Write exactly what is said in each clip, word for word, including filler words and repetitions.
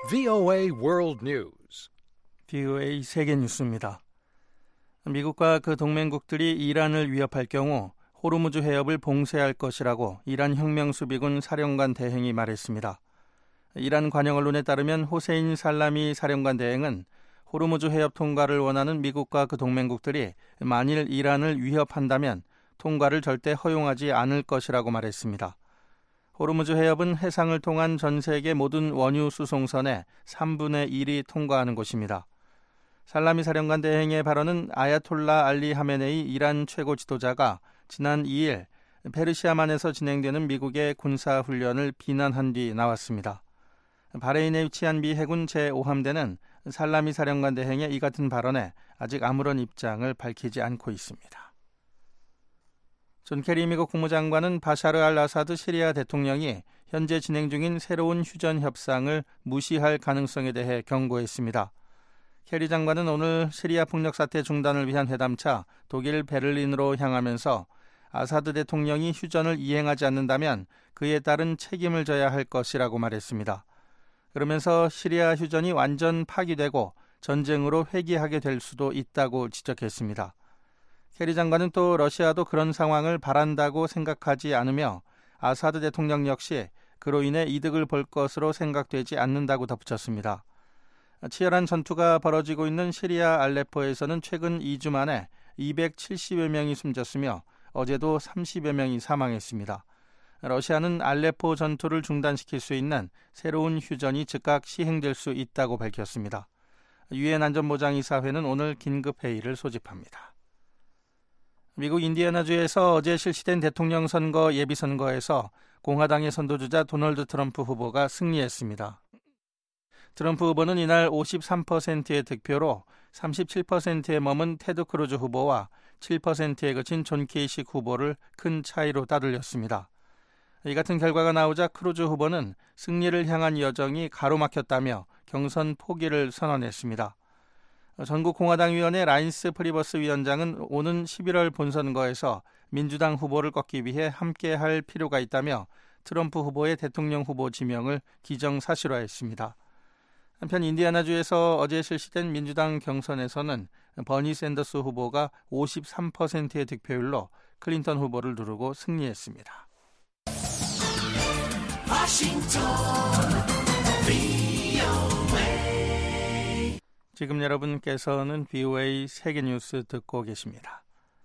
브이오에이 World News. 브이오에이 세계 뉴스입니다. 미국과 그 동맹국들이 이란을 위협할 경우 호르무즈 해협을 봉쇄할 것이라고 이란 혁명수비군 사령관 대행이 말했습니다. 이란 관영 언론에 따르면 호세인 살라미 사령관 대행은 호르무즈 해협 통과를 원하는 미국과 그 동맹국들이 만일 이란을 위협한다면 통과를 절대 허용하지 않을 것이라고 말했습니다. 호르무즈 해협은 해상을 통한 전 세계 모든 원유 수송선의 삼분의 일이 통과하는 곳입니다. 살라미 사령관 대행의 발언은 아야톨라 알리 하메네이 이란 최고 지도자가 지난 이 일 페르시아만에서 진행되는 미국의 군사훈련을 비난한 뒤 나왔습니다. 바레인에 위치한 미 해군 제오 함대는 살라미 사령관 대행의 이 같은 발언에 아직 아무런 입장을 밝히지 않고 있습니다. 존 케리 미국 국무장관은 바샤르 알 아사드 시리아 대통령이 현재 진행 중인 새로운 휴전 협상을 무시할 가능성에 대해 경고했습니다. 케리 장관은 오늘 시리아 폭력 사태 중단을 위한 회담차 독일 베를린으로 향하면서 아사드 대통령이 휴전을 이행하지 않는다면 그에 따른 책임을 져야 할 것이라고 말했습니다. 그러면서 시리아 휴전이 완전 파기되고 전쟁으로 회귀하게 될 수도 있다고 지적했습니다. 케리 장관은 또 러시아도 그런 상황을 바란다고 생각하지 않으며 아사드 대통령 역시 그로 인해 이득을 볼 것으로 생각되지 않는다고 덧붙였습니다. 치열한 전투가 벌어지고 있는 시리아 알레포에서는 최근 이 주 만에 이백칠십여 명이 숨졌으며 어제도 삼십여 명이 사망했습니다. 러시아는 알레포 전투를 중단시킬 수 있는 새로운 휴전이 즉각 시행될 수 있다고 밝혔습니다. 유엔 안전보장이사회는 오늘 긴급회의를 소집합니다. 미국 인디애나주에서 어제 실시된 대통령 선거 예비선거에서 공화당의 선도주자 도널드 트럼프 후보가 승리했습니다. 트럼프 후보는 이날 오십삼 퍼센트의 득표로 삼십칠 퍼센트에 머문 테드 크루즈 후보와 칠 퍼센트에 그친 존 케이식 후보를 큰 차이로 따돌렸습니다. 이 같은 결과가 나오자 크루즈 후보는 승리를 향한 여정이 가로막혔다며 경선 포기를 선언했습니다. 전국공화당위원회 라인스 프리버스 위원장은 오는 십일월 본선거에서 민주당 후보를 꺾기 위해 함께할 필요가 있다며 트럼프 후보의 대통령 후보 지명을 기정사실화했습니다. 한편 인디애나주에서 어제 실시된 민주당 경선에서는 버니 샌더스 후보가 오십삼 퍼센트의 득표율로 클린턴 후보를 누르고 승리했습니다. 워싱턴 지금 여러분께서는 브이오에이 세계뉴스 듣고 계십니다.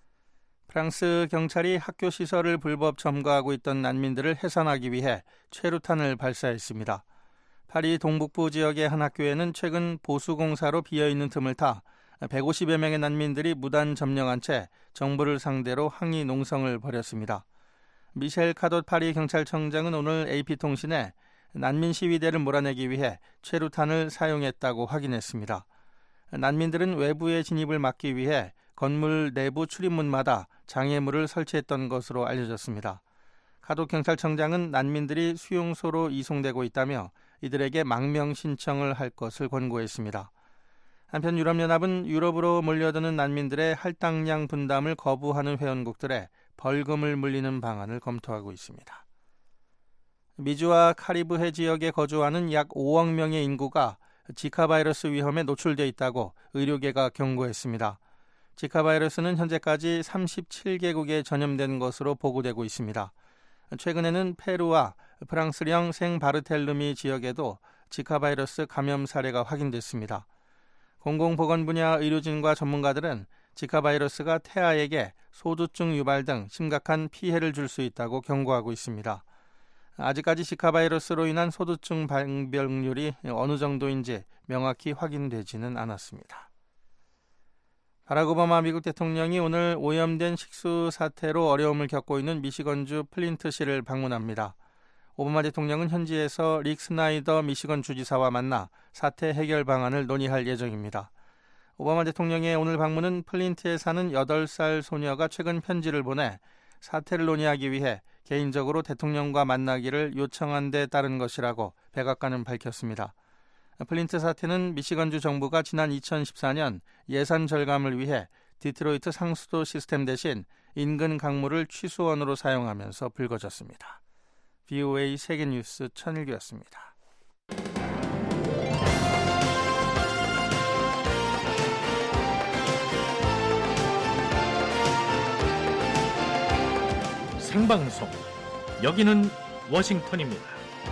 프랑스 경찰이 학교 시설을 불법 점거하고 있던 난민들을 해산하기 위해 최루탄을 발사했습니다. 파리 동북부 지역의 한 학교에는 최근 보수공사로 비어있는 틈을 타 백오십여 명의 난민들이 무단 점령한 채 정부를 상대로 항의 농성을 벌였습니다. 미셸 카돗 파리 경찰청장은 오늘 에이피통신에 난민 시위대를 몰아내기 위해 최루탄을 사용했다고 확인했습니다. 난민들은 외부의 진입을 막기 위해 건물 내부 출입문마다 장애물을 설치했던 것으로 알려졌습니다. 카돗 경찰청장은 난민들이 수용소로 이송되고 있다며 이들에게 망명 신청을 할 것을 권고했습니다. 한편 유럽연합은 유럽으로 몰려드는 난민들의 할당량 분담을 거부하는 회원국들에 벌금을 물리는 방안을 검토하고 있습니다. 미주와 카리브해 지역에 거주하는 약 오억 명의 인구가 지카 바이러스 위험에 노출되어 있다고 의료계가 경고했습니다. 지카 바이러스는 현재까지 삼십칠 개국에 전염된 것으로 보고되고 있습니다. 최근에는 페루와 프랑스령 생바르텔르미 지역에도 지카 바이러스 감염 사례가 확인됐습니다. 공공보건 분야 의료진과 전문가들은 지카 바이러스가 태아에게 소두증 유발 등 심각한 피해를 줄 수 있다고 경고하고 있습니다. 아직까지 지카 바이러스로 인한 소두증 발병률이 어느 정도인지 명확히 확인되지는 않았습니다. 바락 오바마 미국 대통령이 오늘 오염된 식수 사태로 어려움을 겪고 있는 미시건주 플린트시를 방문합니다. 오바마 대통령은 현지에서 릭 스나이더 미시건 주지사와 만나 사태 해결 방안을 논의할 예정입니다. 오바마 대통령의 오늘 방문은 플린트에 사는 여덟 살 소녀가 최근 편지를 보내 사태를 논의하기 위해 개인적으로 대통령과 만나기를 요청한 데 따른 것이라고 백악관은 밝혔습니다. 플린트 사태는 미시건주 정부가 지난 이천십사 년 예산 절감을 위해 디트로이트 상수도 시스템 대신 인근 강물을 취수원으로 사용하면서 불거졌습니다. 브이오에이 세계뉴스 천일규였습니다. 생방송. 여기는 워싱턴입니다.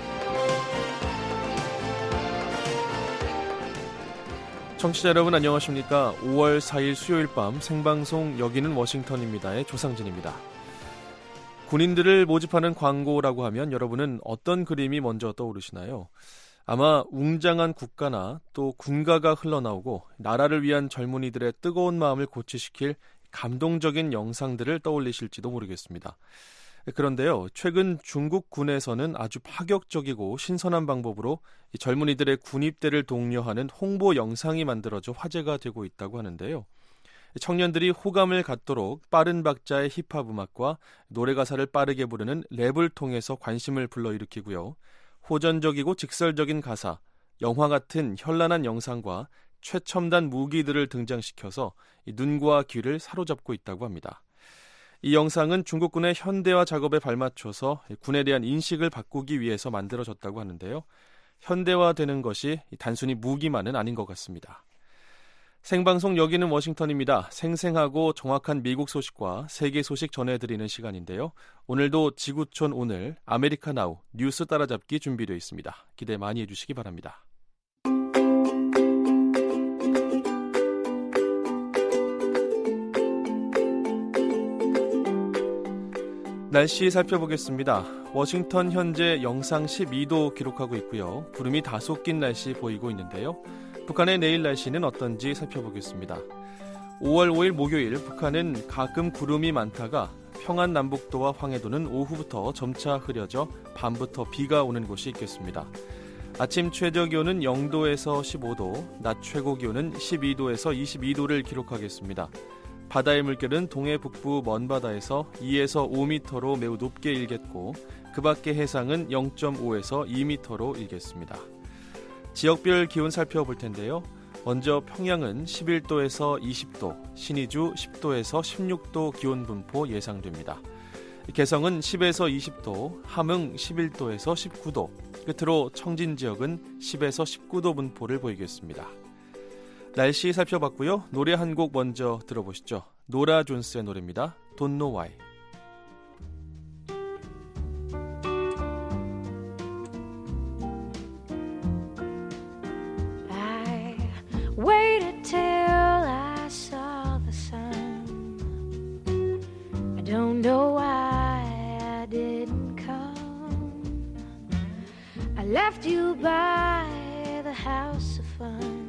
청취자 여러분 안녕하십니까? 오월 사일 수요일 밤 생방송 여기는 워싱턴입니다의 조상진입니다. 군인들을 모집하는 광고라고 하면 여러분은 어떤 그림이 먼저 떠오르시나요? 아마 웅장한 국가나 또 군가가 흘러나오고 나라를 위한 젊은이들의 뜨거운 마음을 고취시킬 감동적인 영상들을 떠올리실지도 모르겠습니다. 그런데요, 최근 중국 군에서는 아주 파격적이고 신선한 방법으로 젊은이들의 군입대를 독려하는 홍보 영상이 만들어져 화제가 되고 있다고 하는데요. 청년들이 호감을 갖도록 빠른 박자의 힙합 음악과 노래 가사를 빠르게 부르는 랩을 통해서 관심을 불러일으키고요. 호전적이고 직설적인 가사, 영화 같은 현란한 영상과 최첨단 무기들을 등장시켜서 눈과 귀를 사로잡고 있다고 합니다. 이 영상은 중국군의 현대화 작업에 발맞춰서 군에 대한 인식을 바꾸기 위해서 만들어졌다고 하는데요. 현대화되는 것이 단순히 무기만은 아닌 것 같습니다. 생방송 여기는 워싱턴입니다. 생생하고 정확한 미국 소식과 세계 소식 전해드리는 시간인데요. 오늘도 지구촌 오늘 아메리카 나우 뉴스 따라잡기 준비되어 있습니다. 기대 많이 해주시기 바랍니다. 날씨 살펴보겠습니다. 워싱턴 현재 영상 십이 도 기록하고 있고요. 구름이 다소 낀 날씨 보이고 있는데요. 북한의 내일 날씨는 어떤지 살펴보겠습니다. 오월 오일 목요일 북한은 가끔 구름이 많다가 평안 남북도와 황해도는 오후부터 점차 흐려져 밤부터 비가 오는 곳이 있겠습니다. 아침 최저 기온은 영 도에서 십오 도, 낮 최고 기온은 십이 도에서 이십이 도를 기록하겠습니다. 바다의 물결은 동해 북부 먼바다에서 이에서 오 미터로 매우 높게 일겠고 그 밖의 해상은 영 점 오에서 이 미터로 일겠습니다. 지역별 기온 살펴볼 텐데요. 먼저 평양은 십일 도에서 이십 도, 신의주 십 도에서 십육 도 기온 분포 예상됩니다. 개성은 십에서 이십 도, 함흥 십일 도에서 십구 도, 끝으로 청진 지역은 십에서 십구 도 분포를 보이겠습니다. 날씨 살펴봤고요. 노래 한 곡 먼저 들어보시죠. 노라 존스의 노래입니다. Don't Know Why. I waited till I saw the sun. I don't know why I didn't come. I left you by the house of fun.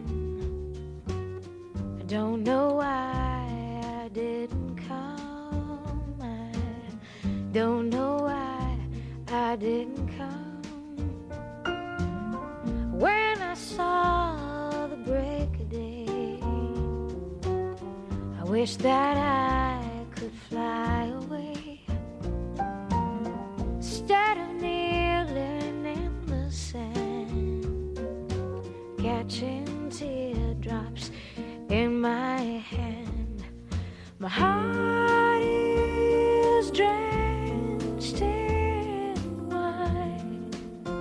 Don't know why I didn't come. I don't know why I didn't come. When I saw the break of day, I wish that I could fly away instead of kneeling in the sand, catching teardrops in my hand. My heart is drenched in wine,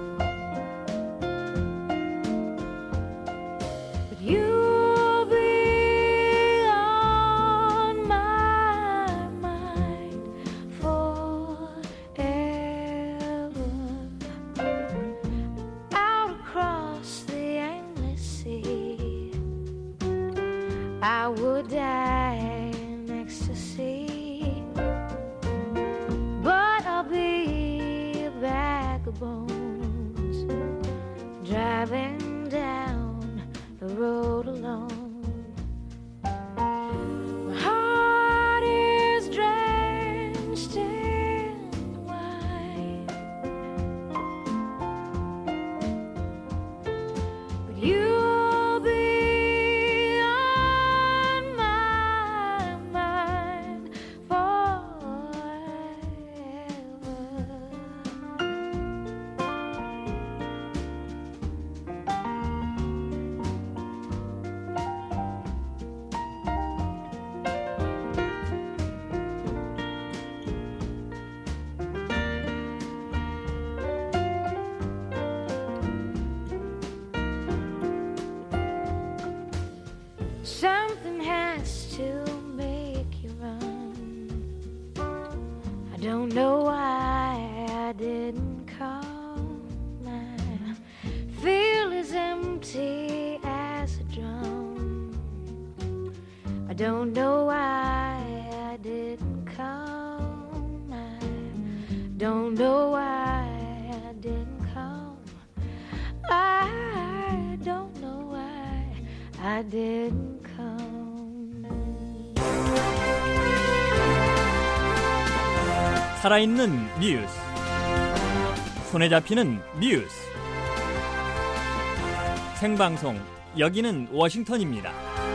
but you'll be on my mind forever. Out across the endless sea, I would die in ecstasy, but I'll be a bag of bones driving down the road alone. My heart is drenched in wine, but you don't know why I didn't come. I don't know why I didn't come. I don't know why I didn't come. 살아있는 뉴스, 손에 잡히는 뉴스, 생방송 여기는 워싱턴입니다.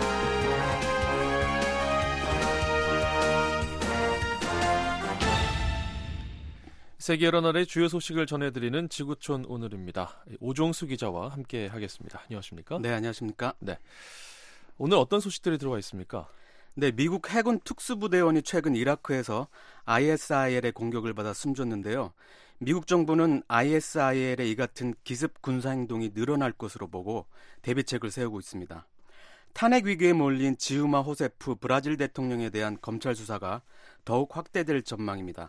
세계 여러 나라의 주요 소식을 전해드리는 지구촌 오늘입니다. 오종수 기자와 함께 하겠습니다. 안녕하십니까? 네, 안녕하십니까? 네. 오늘 어떤 소식들이 들어와 있습니까? 네, 미국 해군 특수부대원이 최근 이라크에서 아이에스아이엘의 공격을 받아 숨졌는데요. 미국 정부는 아이에스아이엘의 이 같은 기습 군사행동이 늘어날 것으로 보고 대비책을 세우고 있습니다. 탄핵 위기에 몰린 지우마 호세프 브라질 대통령에 대한 검찰 수사가 더욱 확대될 전망입니다.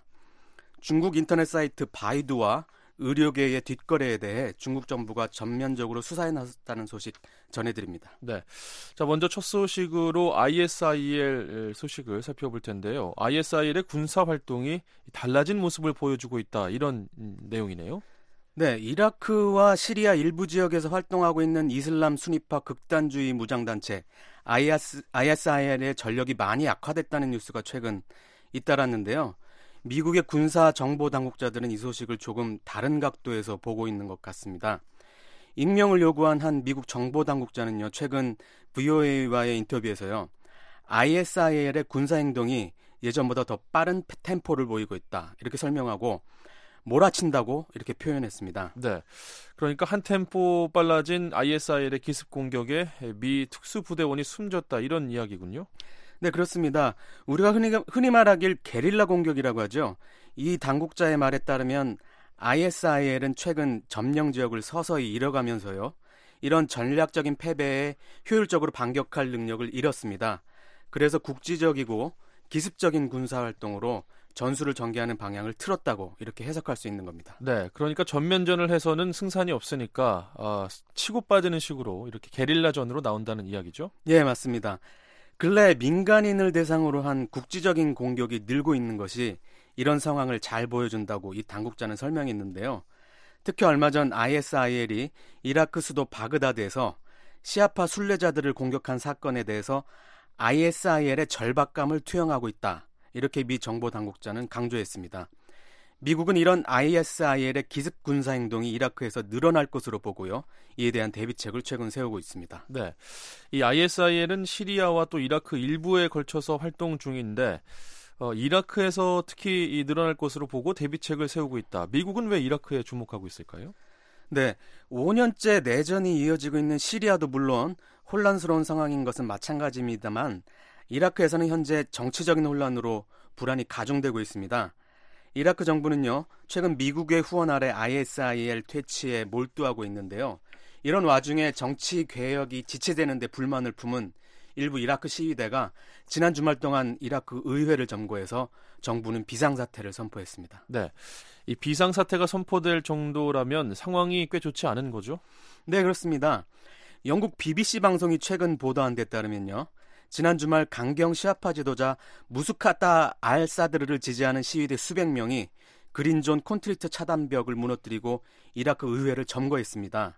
중국 인터넷 사이트 바이두와 의료계의 뒷거래에 대해 중국 정부가 전면적으로 수사에 나섰다는 소식 전해드립니다. 네, 자 먼저 첫 소식으로 아이에스아이엘 소식을 살펴볼 텐데요. 아이에스아이엘의 군사 활동이 달라진 모습을 보여주고 있다, 이런 내용이네요. 네, 이라크와 시리아 일부 지역에서 활동하고 있는 이슬람 순위파 극단주의 무장단체 아이에스아이엘의 전력이 많이 약화됐다는 뉴스가 최근 잇따랐는데요. 미국의 군사 정보 당국자들은 이 소식을 조금 다른 각도에서 보고 있는 것 같습니다. 익명을 요구한 한 미국 정보 당국자는요, 최근 브이오에이와의 인터뷰에서요, 아이에스아이엘의 군사 행동이 예전보다 더 빠른 템포를 보이고 있다, 이렇게 설명하고 몰아친다고 이렇게 표현했습니다. 네, 그러니까 한 템포 빨라진 아이에스아이엘의 기습 공격에 미 특수부대원이 숨졌다, 이런 이야기군요. 네, 그렇습니다. 우리가 흔히, 흔히 말하길 게릴라 공격이라고 하죠. 이 당국자의 말에 따르면 아이에스아이엘은 최근 점령 지역을 서서히 잃어가면서요, 이런 전략적인 패배에 효율적으로 반격할 능력을 잃었습니다. 그래서 국지적이고 기습적인 군사활동으로 전술을 전개하는 방향을 틀었다고 이렇게 해석할 수 있는 겁니다. 네, 그러니까 전면전을 해서는 승산이 없으니까 어, 치고 빠지는 식으로 이렇게 게릴라전으로 나온다는 이야기죠? 예, 맞습니다. 근래 민간인을 대상으로 한 국지적인 공격이 늘고 있는 것이 이런 상황을 잘 보여준다고 이 당국자는 설명했는데요. 특히 얼마 전 아이에스아이엘이 이라크 수도 바그다드에서 시아파 순례자들을 공격한 사건에 대해서 아이에스아이엘의 절박감을 투영하고 있다, 이렇게 미 정보 당국자는 강조했습니다. 미국은 이런 아이에스아이엘의 기습 군사 행동이 이라크에서 늘어날 것으로 보고요, 이에 대한 대비책을 최근 세우고 있습니다. 네, 이 아이에스아이엘은 시리아와 또 이라크 일부에 걸쳐서 활동 중인데 어, 이라크에서 특히 이 늘어날 것으로 보고 대비책을 세우고 있다. 미국은 왜 이라크에 주목하고 있을까요? 네, 오 년째 내전이 이어지고 있는 시리아도 물론 혼란스러운 상황인 것은 마찬가지입니다만 이라크에서는 현재 정치적인 혼란으로 불안이 가중되고 있습니다. 이라크 정부는요, 최근 미국의 후원 아래 아이에스아이엘 퇴치에 몰두하고 있는데요. 이런 와중에 정치 개혁이 지체되는 데 불만을 품은 일부 이라크 시위대가 지난 주말 동안 이라크 의회를 점거해서 정부는 비상사태를 선포했습니다. 네, 이 비상사태가 선포될 정도라면 상황이 꽤 좋지 않은 거죠? 네, 그렇습니다. 영국 비비씨 방송이 최근 보도한 데 따르면요, 지난 주말 강경 시아파 지도자 무스카타 알 사드르를 지지하는 시위대 수백 명이 그린존 콘크리트 차단벽을 무너뜨리고 이라크 의회를 점거했습니다.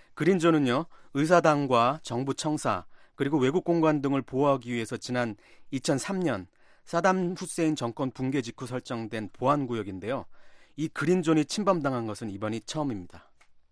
그린존은요, 의사당과 정부 청사 그리고 외국 공관 등을 보호하기 위해서 지난 이천삼 년 사담 후세인 정권 붕괴 직후 설정된 보안구역인데요. 이 그린존이 침범당한 것은 이번이 처음입니다.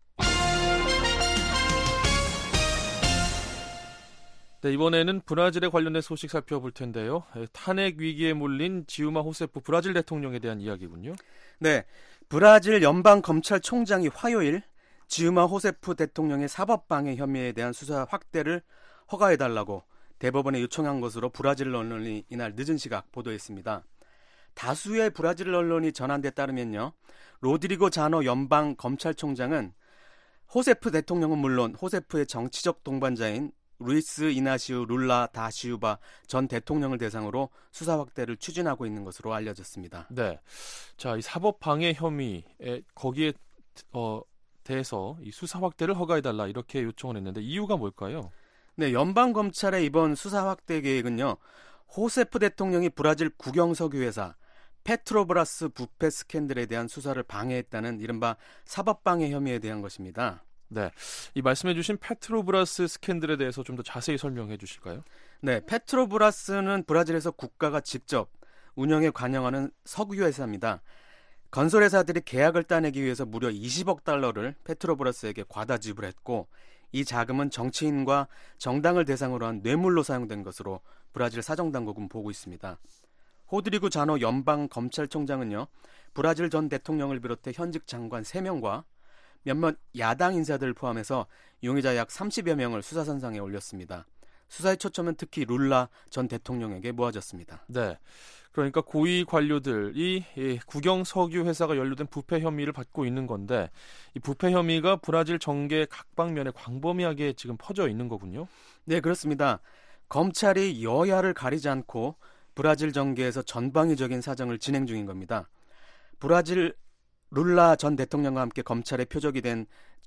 네, 이번에는 브라질에 관련된 소식 살펴볼 텐데요. 탄핵 위기에 몰린 지우마 호세프 브라질 대통령에 대한 이야기군요. 네, 브라질 연방검찰총장이 화요일 지우마 호세프 대통령의 사법방해 혐의에 대한 수사 확대를 허가해달라고 대법원에 요청한 것으로 브라질 언론이 이날 늦은 시각 보도했습니다. 다수의 브라질 언론이 전한 데 따르면요, 로드리고 자노 연방검찰총장은 호세프 대통령은 물론 호세프의 정치적 동반자인 루이스 이나시우 룰라 다 시우바 전 대통령을 대상으로 수사 확대를 추진하고 있는 것으로 알려졌습니다. 네, 자, 이 사법 방해 혐의에 거기에 어, 대해서 이 수사 확대를 허가해달라 이렇게 요청을 했는데 이유가 뭘까요? 네, 연방 검찰의 이번 수사 확대 계획은요. 호세프 대통령이 브라질 국영석유 회사 페트로브라스 부패 스캔들에 대한 수사를 방해했다는 이른바 사법방해 혐의에 대한 것입니다. 네, 이 말씀해주신 페트로브라스 스캔들에 대해서 좀 더 자세히 설명해 주실까요? 네, 페트로브라스는 브라질에서 국가가 직접 운영에 관여하는 석유 회사입니다. 건설회사들이 계약을 따내기 위해서 무려 이십억 달러를 페트로브라스에게 과다 지불했고 이 자금은 정치인과 정당을 대상으로 한 뇌물로 사용된 것으로 브라질 사정당국은 보고 있습니다. 호드리구 자노 연방 검찰총장은요. 브라질 전 대통령을 비롯해 현직 장관 세 명과 몇몇 야당 인사들을 포함해서 용의자 약 삼십여 명을 수사선상에 올렸습니다. 수사의 초점은 특히 룰라 전 대통령에게 모아졌습니다. 네, 그러니까 고위 관료들이 이 국영석유 회사가 연루된 부패 혐의를 받고 있는 건데 이 부패 혐의가 브라질 정계 각 방면에 광범위하게 지금 퍼져 있는 거군요. 네, 그렇습니다. 검찰이 여야를 가리지 않고 브라질 정계에서 전방위적인 사정을 진행 중인 겁니다. 브라질 룰라 전 대통령과 함께 검찰에 표적이 된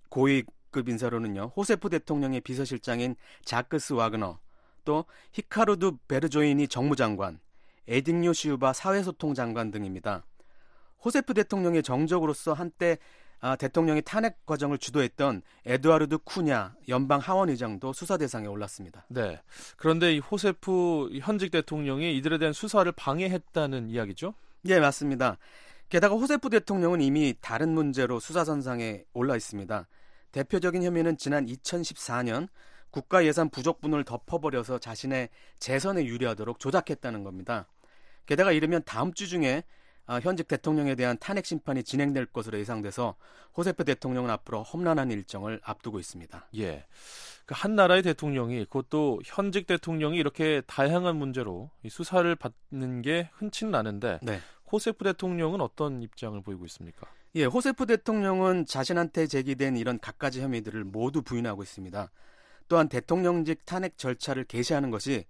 고위급 인사로는요. 호세프 대통령의 비서실장인 자크스 와그너, 또 히카루드 베르조이니 정무장관, 에딩요 시우바 사회소통 장관 등입니다. 호세프 대통령의 정적으로서 한때 아, 대통령의 탄핵 과정을 주도했던 에드와르드 쿠냐 연방 하원의장도 수사 대상에 올랐습니다. 네. 그런데 이 호세프 현직 대통령이 이들에 대한 수사를 방해했다는 이야기죠? 네, 맞습니다. 게다가 호세프 대통령은 이미 다른 문제로 수사선상에 올라 있습니다. 대표적인 혐의는 지난 이천십사 년 국가 예산 부족분을 덮어버려서 자신의 재선에 유리하도록 조작했다는 겁니다. 게다가 이르면 다음 주 중에 현직 대통령에 대한 탄핵 심판이 진행될 것으로 예상돼서 호세프 대통령은 앞으로 험난한 일정을 앞두고 있습니다. 예, 그 한 나라의 대통령이 그것도 현직 대통령이 이렇게 다양한 문제로 수사를 받는 게 흔치는 않은데 네. 호세프 대통령은 어떤 입장을 보이고 있습니까? 예, 호세프 대통령은 자신한테 제기된 이런 갖가지 혐의들을 모두 부인하고 있습니다. 또한 대통령직 탄핵 절차를 개시하는 것이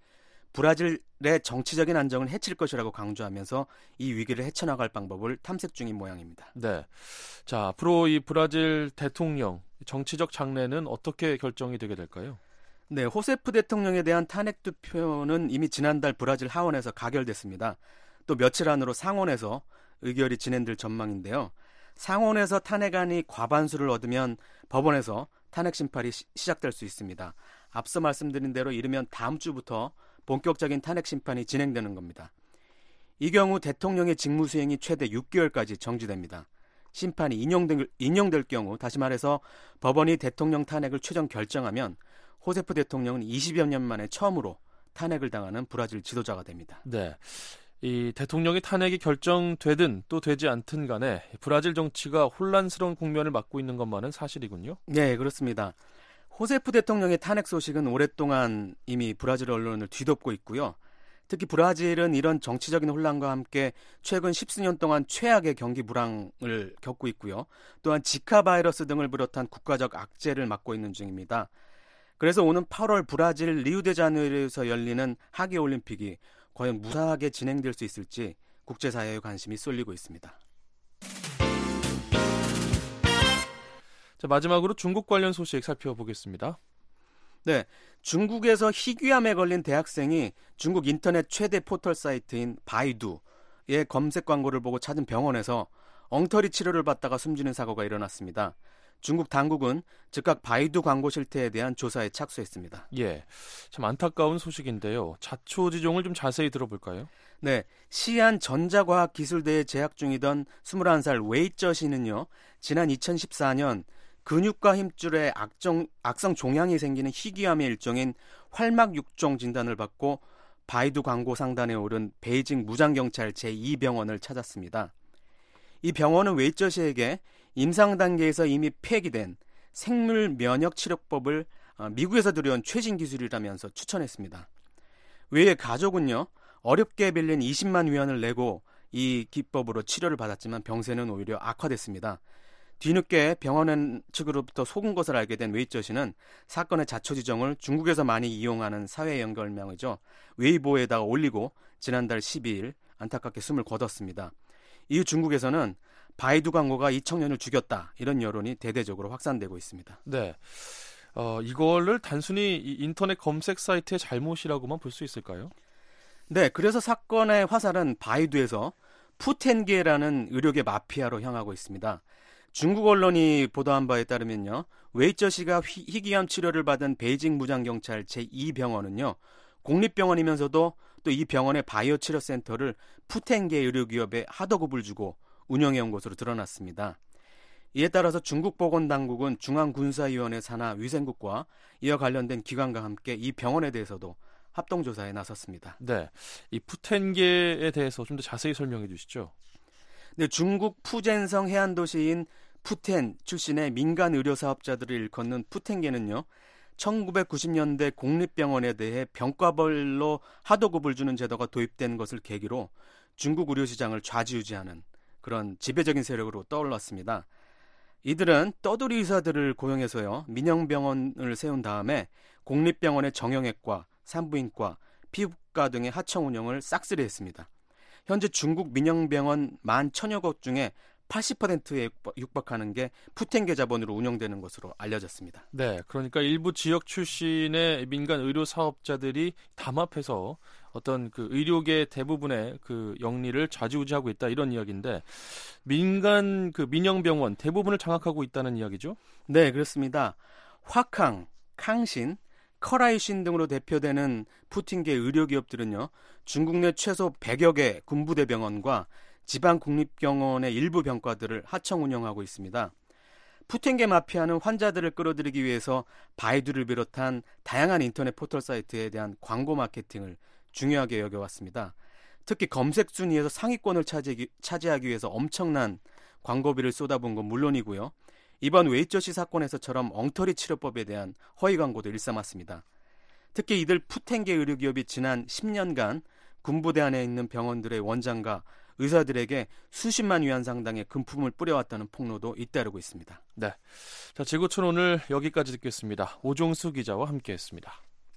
브라질의 정치적인 안정을 해칠 것이라고 강조하면서 이 위기를 헤쳐나갈 방법을 탐색 중인 모양입니다. 네, 자 앞으로 이 브라질 대통령 정치적 장래는 어떻게 결정이 되게 될까요? 네, 호세프 대통령에 대한 탄핵 투표는 이미 지난달 브라질 하원에서 가결됐습니다. 또 며칠 안으로 상원에서 의결이 진행될 전망인데요. 상원에서 탄핵안이 과반수를 얻으면 법원에서 탄핵 심판이 시, 시작될 수 있습니다. 앞서 말씀드린 대로 이르면 다음 주부터 본격적인 탄핵 심판이 진행되는 겁니다. 이 경우 대통령의 직무 수행이 최대 육 개월까지 정지됩니다. 심판이 인용될, 인용될 경우 다시 말해서 법원이 대통령 탄핵을 최종 결정하면 호세프 대통령은 이십여 년 만에 처음으로 탄핵을 당하는 브라질 지도자가 됩니다. 네, 이 대통령이 탄핵이 결정되든 또 되지 않든 간에 브라질 정치가 혼란스러운 국면을 맞고 있는 것만은 사실이군요. 네, 그렇습니다. 호세프 대통령의 탄핵 소식은 오랫동안 이미 브라질 언론을 뒤덮고 있고요. 특히 브라질은 이런 정치적인 혼란과 함께 최근 십수년 동안 최악의 경기 불황을 겪고 있고요. 또한 지카 바이러스 등을 비롯한 국가적 악재를 맞고 있는 중입니다. 그래서 오는 팔월 브라질 리우데자네이루에서 열리는 하계올림픽이 과연 무사하게 진행될 수 있을지 국제사회의 관심이 쏠리고 있습니다. 자, 마지막으로 중국 관련 소식 살펴보겠습니다. 네, 중국에서 희귀암에 걸린 대학생이 중국 인터넷 최대 포털 사이트인 바이두의 검색 광고를 보고 찾은 병원에서 엉터리 치료를 받다가 숨지는 사고가 일어났습니다. 중국 당국은 즉각 바이두 광고 실태에 대한 조사에 착수했습니다. 예, 참 안타까운 소식인데요. 자초지종을 좀 자세히 들어볼까요? 네, 시안 전자과학기술대에 재학 중이던 스물한 살 웨이쩌 씨는요. 지난 이천십사 년 근육과 힘줄에 악정, 악성 종양이 생기는 희귀암의 일종인 활막 육종 진단을 받고 바이두 광고 상단에 오른 베이징 무장경찰 제이 병원을 찾았습니다. 이 병원은 웨이쩌 씨에게 임상 단계에서 이미 폐기된 생물 면역 치료법을 미국에서 들여온 최신 기술이라면서 추천했습니다. 웨이의 가족은요, 어렵게 빌린 이십만 위안을 내고 이 기법으로 치료를 받았지만 병세는 오히려 악화됐습니다. 뒤늦게 병원 측으로부터 속은 것을 알게 된 웨이쩌 씨는 사건의 자초지종을 중국에서 많이 이용하는 사회 연결명이죠. 웨이보에다가 올리고 지난달 십이일 안타깝게 숨을 거뒀습니다. 이후 중국에서는 바이두 광고가 이 청년을 죽였다, 이런 여론이 대대적으로 확산되고 있습니다. 네, 어, 이거를 단순히 이 인터넷 검색 사이트의 잘못이라고만 볼 수 있을까요? 네, 그래서 사건의 화살은 바이두에서 푸텐게라는 의료계 마피아로 향하고 있습니다. 중국 언론이 보도한 바에 따르면요, 웨이쩌 씨가 희귀암 치료를 받은 베이징 무장경찰 제이 병원은요, 공립병원이면서도 또 이 병원의 바이오 치료 센터를 푸텐게 의료기업에 하도급을 주고 운영해온 것으로 드러났습니다. 이에 따라서 중국 보건당국은 중앙군사위원회 산하 위생국과 이와 관련된 기관과 함께 이 병원에 대해서도 합동조사에 나섰습니다. 네, 이 푸텐게에 대해서 좀 더 자세히 설명해 주시죠. 네, 중국 푸젠성 해안도시인 푸텐 출신의 민간 의료 사업자들을 일컫는 푸텐게는요, 천구백구십 년대 공립병원에 대해 병과별로 하도급을 주는 제도가 도입된 것을 계기로 중국 의료시장을 좌지우지하는 그런 지배적인 세력으로 떠올랐습니다. 이들은 떠돌이 의사들을 고용해서요, 민영병원을 세운 다음에 공립병원의 정형외과, 산부인과, 피부과 등의 하청 운영을 싹쓸이 했습니다. 현재 중국 민영병원 만 천여 곳 중에 팔십 퍼센트에 육박하는 게 푸텐게 자본으로 운영되는 것으로 알려졌습니다. 네, 그러니까 일부 지역 출신의 민간 의료 사업자들이 담합해서 어떤 그 의료계 대부분의 그 영리를 좌지우지하고 있다, 이런 이야기인데, 민간 그 민영병원 대부분을 장악하고 있다는 이야기죠? 네, 그렇습니다. 화캉, 캉신, 커라이신 등으로 대표되는 푸틴계 의료기업들은요, 중국 내 최소 백여 개 군부대병원과 지방 국립병원의 일부 병과들을 하청 운영하고 있습니다. 푸텐게 마피아는 환자들을 끌어들이기 위해서 바이두를 비롯한 다양한 인터넷 포털 사이트에 대한 광고 마케팅을 중요하게 여겨왔습니다. 특히 검색 순위에서 상위권을 차지하기, 차지하기 위해서 엄청난 광고비를 쏟아부은 건 물론이고요, 이번 웨이쩌 씨 사건에서처럼 엉터리 치료법에 대한 허위 광고도 일삼았습니다. 특히 이들 푸텐게 의료기업이 지난 십 년간 군부대 안에 있는 병원들의 원장과 의사들에게 수십만 위안 상당의 금품을 뿌려왔다는 폭로도 잇따르고 있습니다. 네, 자, 지구촌 오늘 여기까지 듣겠습니다. 오종수 기자와 함께했습니다.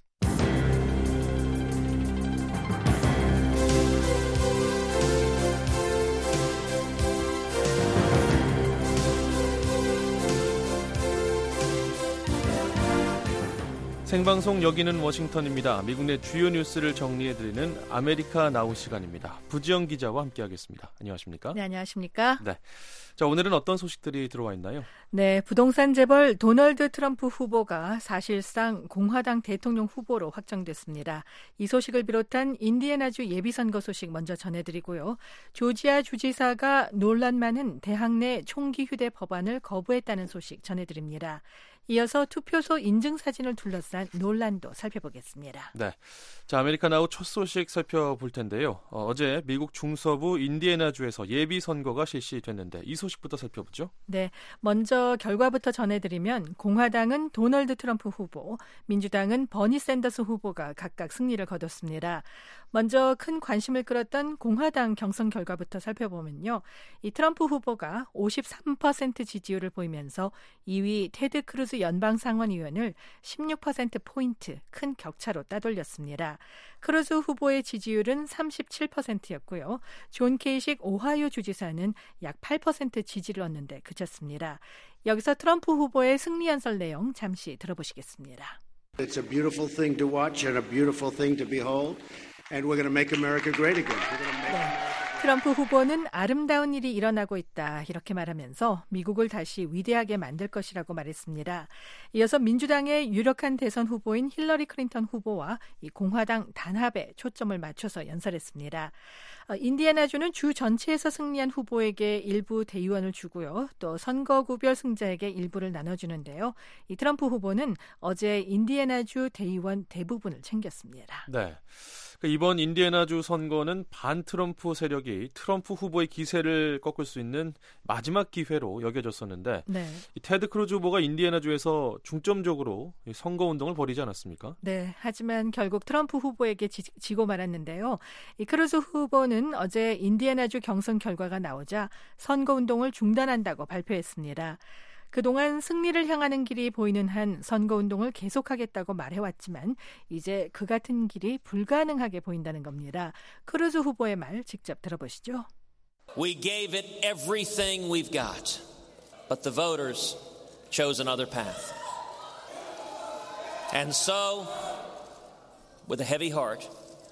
생방송 여기는 워싱턴입니다. 미국 내 주요 뉴스를 정리해드리는 아메리카 나우 시간입니다. 부지영 기자와 함께하겠습니다. 안녕하십니까? 네, 안녕하십니까? 네. 자, 오늘은 어떤 소식들이 들어와 있나요? 네, 부동산 재벌 도널드 트럼프 후보가 사실상 공화당 대통령 후보로 확정됐습니다. 이 소식을 비롯한 인디애나주 예비선거 소식 먼저 전해드리고요. 조지아 주지사가 논란 많은 대학 내 총기 휴대 법안을 거부했다는 소식 전해드립니다. 이어서 투표소 인증사진을 둘러싼 논란도 살펴보겠습니다. 네, 자, 아메리카 나우 첫 소식 살펴볼 텐데요. 어, 어제 미국 중서부 인디애나주에서 예비선거가 실시됐는데 이 소식부터 살펴보죠. 네, 먼저 결과부터 전해드리면 공화당은 도널드 트럼프 후보, 민주당은 버니 샌더스 후보가 각각 승리를 거뒀습니다. 먼저 큰 관심을 끌었던 공화당 경선 결과부터 살펴보면요, 이 트럼프 후보가 오십삼 퍼센트 지지율을 보이면서 이 위 테드 크루즈 연방상원의원을 십육 퍼센트 포인트 큰 격차로 따돌렸습니다. 크루즈 후보의 지지율은 삼십칠 퍼센트였고요. 존 케이식 오하이오 주지사는 약 팔 퍼센트 지지를 얻는 데 그쳤습니다. 여기서 트럼프 후보의 승리 연설 내용 잠시 들어보시겠습니다. It's a beautiful thing to watch and a beautiful thing to behold. And we're going to make America great again. We're going to make... 네. 트럼프 후보는 아름다운 일이 일어나고 있다, 이렇게 말하면서 미국을 다시 위대하게 만들 것이라고 말했습니다. 이어서 민주당의 유력한 대선 후보인 힐러리 클린턴 후보와 이 공화당 단합에 초점을 맞춰서 연설했습니다. 어, 인디애나주는 주 전체에서 승리한 후보에게 일부 대의원을 주고요, 또 선거구별 승자에게 일부를 나눠주는데요. 이 트럼프 후보는 어제 인디애나주 대의원 대부분을 챙겼습니다. 네. 이번 인디애나주 선거는 반 트럼프 세력이 트럼프 후보의 기세를 꺾을 수 있는 마지막 기회로 여겨졌었는데, 네. 이 테드 크루즈 후보가 인디애나주에서 중점적으로 선거운동을 벌이지 않았습니까? 네, 하지만 결국 트럼프 후보에게 지, 지고 말았는데요. 이 크루즈 후보는 어제 인디애나주 경선 결과가 나오자 선거운동을 중단한다고 발표했습니다. 그동안 승리를 향하는 길이 보이는 한 선거운동을 계속하겠다고 말해왔지만 이제 그 같은 길이 불가능하게 보인다는 겁니다. 크루즈 후보의 말 직접 들어보시죠. We gave it everything we've got, but the voters chose another path. And so, with a heavy heart,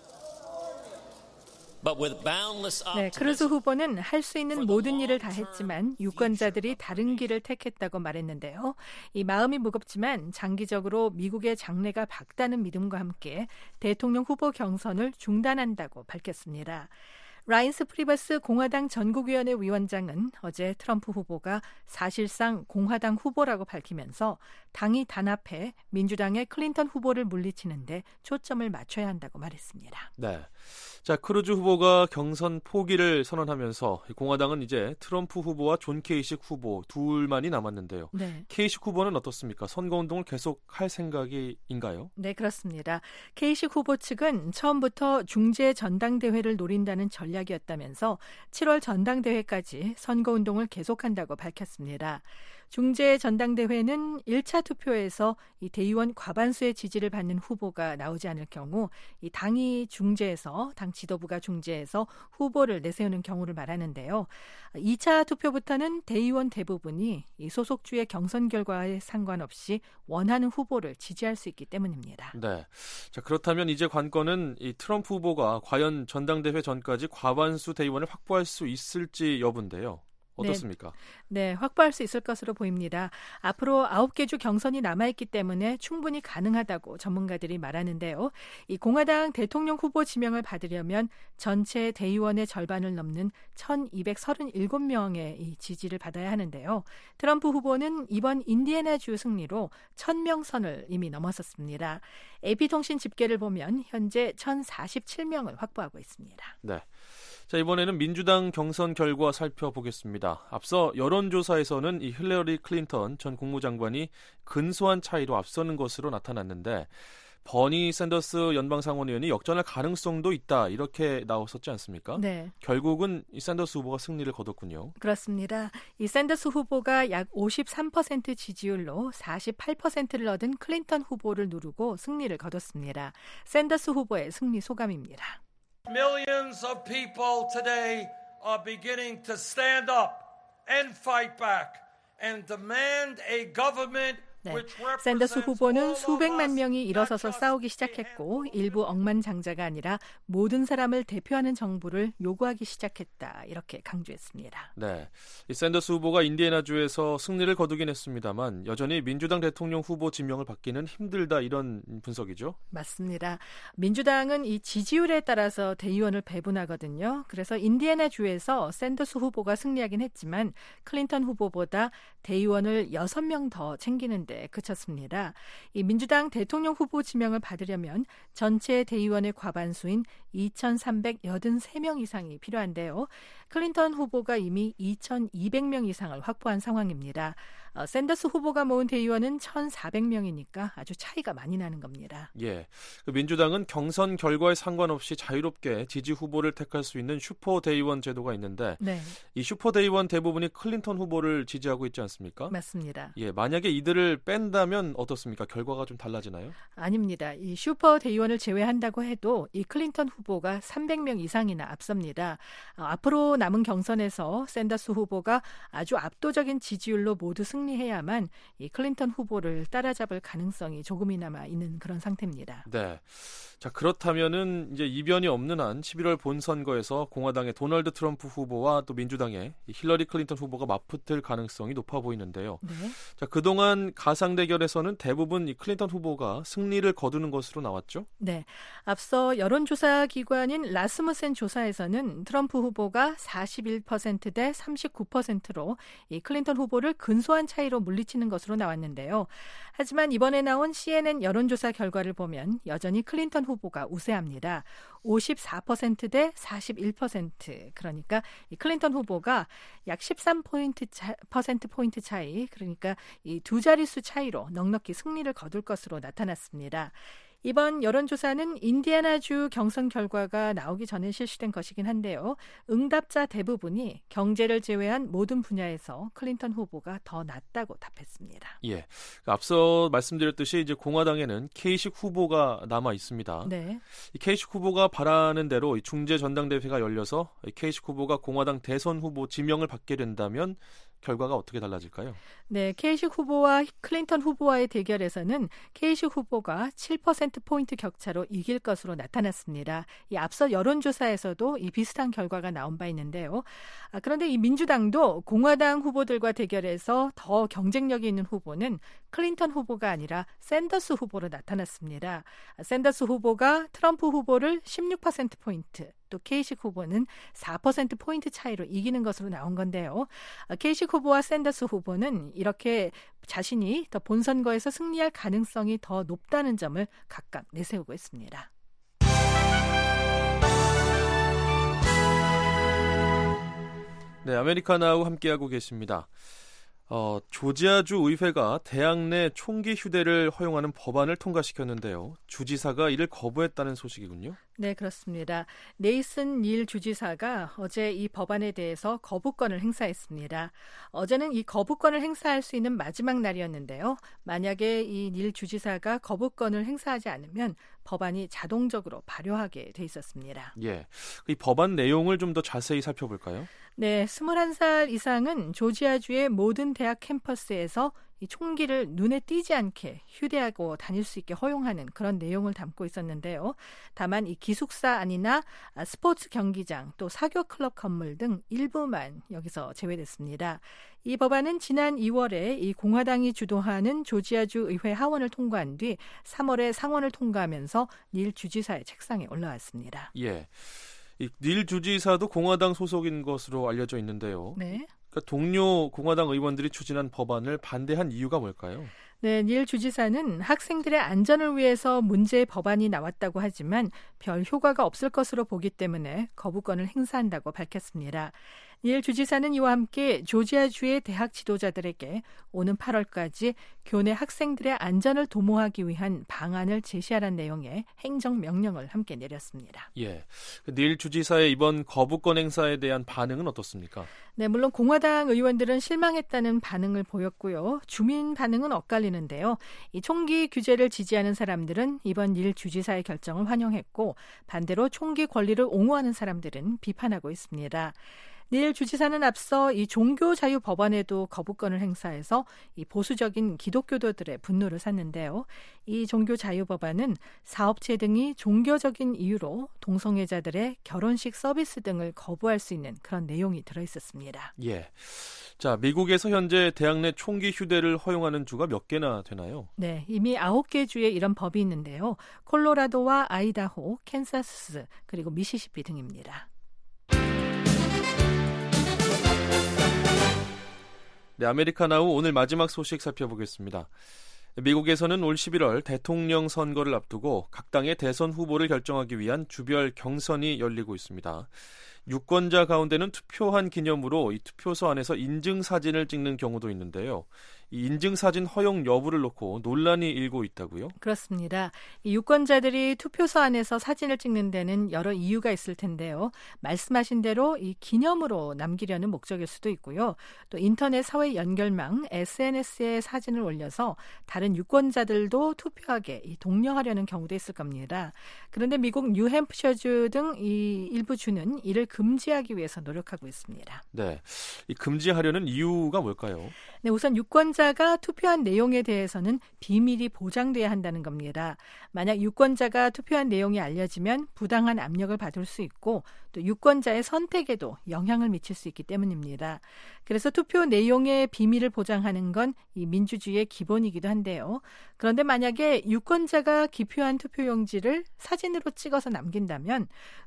but with boundless 네, 크루즈 후보는 할 수 있는 모든 일을 다 했지만 유권자들이 다른 길을 택했다고 말했는데요. 이 마음이 무겁지만 장기적으로 미국의 장래가 밝다는 믿음과 함께 대통령 후보 경선을 중단한다고 밝혔습니다. 라인스 프리버스 공화당 전국위원회 위원장은 어제 트럼프 후보가 사실상 공화당 후보라고 밝히면서 당이 단합해 민주당의 클린턴 후보를 물리치는데 초점을 맞춰야 한다고 말했습니다. 네. 자, 크루즈 후보가 경선 포기를 선언하면서 공화당은 이제 트럼프 후보와 존 케이식 후보 둘만이 남았는데요. 네. 케이식 후보는 어떻습니까? 선거운동을 계속할 생각인가요? 네, 그렇습니다. 케이식 후보 측은 처음부터 중재 전당대회를 노린다는 전략이었다면서 칠월 전당대회까지 선거운동을 계속한다고 밝혔습니다. 중재 전당대회는 일 차 투표에서 이 대의원 과반수의 지지를 받는 후보가 나오지 않을 경우 이 당이 중재해서 당 지도부가 중재해서 후보를 내세우는 경우를 말하는데요. 이 차 투표부터는 대의원 대부분이 이 소속주의 경선 결과에 상관없이 원하는 후보를 지지할 수 있기 때문입니다. 네. 자, 그렇다면 이제 관건은 이 트럼프 후보가 과연 전당대회 전까지 과반수 대의원을 확보할 수 있을지 여부인데요. 어떻습니까? 네, 네, 확보할 수 있을 것으로 보입니다. 앞으로 아홉 개 주 경선이 남아있기 때문에 충분히 가능하다고 전문가들이 말하는데요. 이 공화당 대통령 후보 지명을 받으려면 전체 대의원의 절반을 넘는 천이백삼십칠 명의 이 지지를 받아야 하는데요. 트럼프 후보는 이번 인디애나주 승리로 천 명 선을 이미 넘어섰습니다. 에이피통신 집계를 보면 현재 천사십칠 명을 확보하고 있습니다. 네. 자, 이번에는 민주당 경선 결과 살펴보겠습니다. 앞서 여론조사에서는 이 힐러리 클린턴 전 국무장관이 근소한 차이로 앞서는 것으로 나타났는데 버니 샌더스 연방상원의원이 역전할 가능성도 있다 이렇게 나왔었지 않습니까? 네. 결국은 이 샌더스 후보가 승리를 거뒀군요. 그렇습니다. 이 샌더스 후보가 약 오십삼 퍼센트 지지율로 사십팔 퍼센트를 얻은 클린턴 후보를 누르고 승리를 거뒀습니다. 샌더스 후보의 승리 소감입니다. Millions of people today are beginning to stand up and fight back and demand a government 네. 샌더스 후보는 수백만 명이 일어서서 싸우기 시작했고 일부 억만장자가 아니라 모든 사람을 대표하는 정부를 요구하기 시작했다 이렇게 강조했습니다. 네, 이 샌더스 후보가 인디애나주에서 승리를 거두긴 했습니다만 여전히 민주당 대통령 후보 지명을 받기는 힘들다 이런 분석이죠? 맞습니다. 민주당은 이 지지율에 따라서 대의원을 배분하거든요. 그래서 인디애나주에서 샌더스 후보가 승리하긴 했지만 클린턴 후보보다 대의원을 여섯 명 더 챙기는데 그쳤습니다. 이 민주당 대통령 후보 지명을 받으려면 전체 대의원의 과반수인 이천삼백팔십삼 명 이상이 필요한데요. 클린턴 후보가 이미 이천이백 명 이상을 확보한 상황입니다. 어, 샌더스 후보가 모은 대의원은 천사백 명이니까 아주 차이가 많이 나는 겁니다. 예, 그 민주당은 경선 결과에 상관없이 자유롭게 지지 후보를 택할 수 있는 슈퍼 대의원 제도가 있는데 네. 이 슈퍼 대의원 대부분이 클린턴 후보를 지지하고 있지 않습니까? 맞습니다. 예, 만약에 이들을 뺀다면 어떻습니까? 결과가 좀 달라지나요? 아닙니다. 이 슈퍼 대의원을 제외한다고 해도 이 클린턴 후보가 삼백 명 이상이나 앞섭니다. 어, 앞으로 남은 경선에서 샌더스 후보가 아주 압도적인 지지율로 모두 승리해야만 이 클린턴 후보를 따라잡을 가능성이 조금이나마 있는 그런 상태입니다. 네. 자, 그렇다면은 이제 이변이 없는 한 십일월 본선거에서 공화당의 도널드 트럼프 후보와 또 민주당의 힐러리 클린턴 후보가 맞붙을 가능성이 높아 보이는데요. 네. 자, 그동안 가상 대결에서는 대부분 이 클린턴 후보가 승리를 거두는 것으로 나왔죠? 네. 앞서 여론조사 기관인 라스무센 조사에서는 트럼프 후보가 사십일 퍼센트 대 삼십구 퍼센트로 이 클린턴 후보를 근소한 차이로 물리치는 것으로 나왔는데요. 하지만 이번에 나온 씨엔엔 여론조사 결과를 보면 여전히 클린턴 후보가 우세합니다. 오십사 퍼센트 대 사십일 퍼센트. 그러니까 이 클린턴 후보가 약 십삼 포인트 차, 퍼센트 포인트 차이, 그러니까 이 두 자릿수 차이로 넉넉히 승리를 거둘 것으로 나타났습니다. 이번 여론조사는 인디애나주 경선 결과가 나오기 전에 실시된 것이긴 한데요. 응답자 대부분이 경제를 제외한 모든 분야에서 클린턴 후보가 더 낫다고 답했습니다. 예, 앞서 말씀드렸듯이 이제 공화당에는 케이식 후보가 남아 있습니다. 네. 이 케이식 후보가 바라는 대로 중재 전당대회가 열려서 케이식 후보가 공화당 대선 후보 지명을 받게 된다면 결과가 어떻게 달라질까요? 네, 케이식 후보와 클린턴 후보와의 대결에서는 케이식 후보가 칠 퍼센트 포인트 격차로 이길 것으로 나타났습니다. 이 앞서 여론조사에서도 이 비슷한 결과가 나온 바 있는데요. 아, 그런데 이 민주당도 공화당 후보들과 대결해서 더 경쟁력이 있는 후보는 클린턴 후보가 아니라 샌더스 후보로 나타났습니다. 아, 샌더스 후보가 트럼프 후보를 십육 퍼센트 포인트, 또 케이식 후보는 사 퍼센트 포인트 차이로 이기는 것으로 나온 건데요. 아, 케이식 후보와 샌더스 후보는 이렇게 자신이 더 본선거에서 승리할 가능성이 더 높다는 점을 각각 내세우고 있습니다. 네, 아메리카나우 함께하고 계십니다. 어, 조지아주 의회가 대학 내 총기 휴대를 허용하는 법안을 통과시켰는데요. 주지사가 이를 거부했다는 소식이군요. 네, 그렇습니다. 네이슨 닐 주지사가 어제 이 법안에 대해서 거부권을 행사했습니다. 어제는 이 거부권을 행사할 수 있는 마지막 날이었는데요. 만약에 이 닐 주지사가 거부권을 행사하지 않으면 법안이 자동적으로 발효하게 돼 있었습니다. 예, 이 법안 내용을 좀 더 자세히 살펴볼까요? 네, 스물한 살 이상은 조지아주의 모든 대학 캠퍼스에서 이 총기를 눈에 띄지 않게 휴대하고 다닐 수 있게 허용하는 그런 내용을 담고 있었는데요. 다만 이 기숙사 안이나 스포츠 경기장 또 사교 클럽 건물 등 일부만 여기서 제외됐습니다. 이 법안은 지난 이월에 이 공화당이 주도하는 조지아주 의회 하원을 통과한 뒤 삼월에 상원을 통과하면서 닐 주지사의 책상에 올라왔습니다. 예, 이 닐 주지사도 공화당 소속인 것으로 알려져 있는데요. 네. 그러니까 동료 공화당 의원들이 추진한 법안을 반대한 이유가 뭘까요? 네, 닐 주지사는 학생들의 안전을 위해서 문제의 법안이 나왔다고 하지만 별 효과가 없을 것으로 보기 때문에 거부권을 행사한다고 밝혔습니다. 닐 주지사는 이와 함께 조지아주의 대학 지도자들에게 오는 팔월까지 교내 학생들의 안전을 도모하기 위한 방안을 제시하라는 내용의 행정명령을 함께 내렸습니다. 예, 닐 주지사의 이번 거부권 행사에 대한 반응은 어떻습니까? 네, 물론 공화당 의원들은 실망했다는 반응을 보였고요. 주민 반응은 엇갈리는데요. 이 총기 규제를 지지하는 사람들은 이번 닐 주지사의 결정을 환영했고 반대로 총기 권리를 옹호하는 사람들은 비판하고 있습니다. 닐 주지사는 앞서 이 종교 자유 법안에도 거부권을 행사해서 이 보수적인 기독교도들의 분노를 샀는데요. 이 종교 자유 법안은 사업체 등이 종교적인 이유로 동성애자들의 결혼식 서비스 등을 거부할 수 있는 그런 내용이 들어 있었습니다. 예. 자, 미국에서 현재 대학 내 총기 휴대를 허용하는 주가 몇 개나 되나요? 네, 이미 아홉 개 주에 이런 법이 있는데요. 콜로라도와 아이다호, 캔사스, 그리고 미시시피 등입니다. 네, 아메리카나우 오늘 마지막 소식 살펴보겠습니다. 미국에서는 올 십일월 대통령 선거를 앞두고 각 당의 대선 후보를 결정하기 위한 주별 경선이 열리고 있습니다. 유권자 가운데는 투표한 기념으로 이 투표소 안에서 인증사진을 찍는 경우도 있는데요. 이 인증사진 허용 여부를 놓고 논란이 일고 있다고요? 그렇습니다. 이 유권자들이 투표소 안에서 사진을 찍는 데는 여러 이유가 있을 텐데요. 말씀하신 대로 이 기념으로 남기려는 목적일 수도 있고요. 또 인터넷 사회 연결망 에스엔에스에 사진을 올려서 다른 유권자들도 투표하게 이 독려하려는 경우도 있을 겁니다. 그런데 미국 뉴햄프셔주 등 이 일부 주는 이를 금지하기 위해서 노력하고 있습니다. 네, 이 금지하려는 이유가 뭘까요? 네, 우선 유권자가 투표한 내용에 대해서는 비밀이 보장돼야 한다는 겁니다. 만약 유권자가 투표한 내용이 알려지면 부당한 압력을 받을 수 있고 또 유권자의 선택에도 영향을 미칠 수 있기 때문입니다. 그래서 투표 내용의 비밀을 보장하는 건 이 민주주의의 기본이기도 한데요. 그런데 만약에 유권자가 기표한 투표용지를 사진으로 찍어서 남긴다면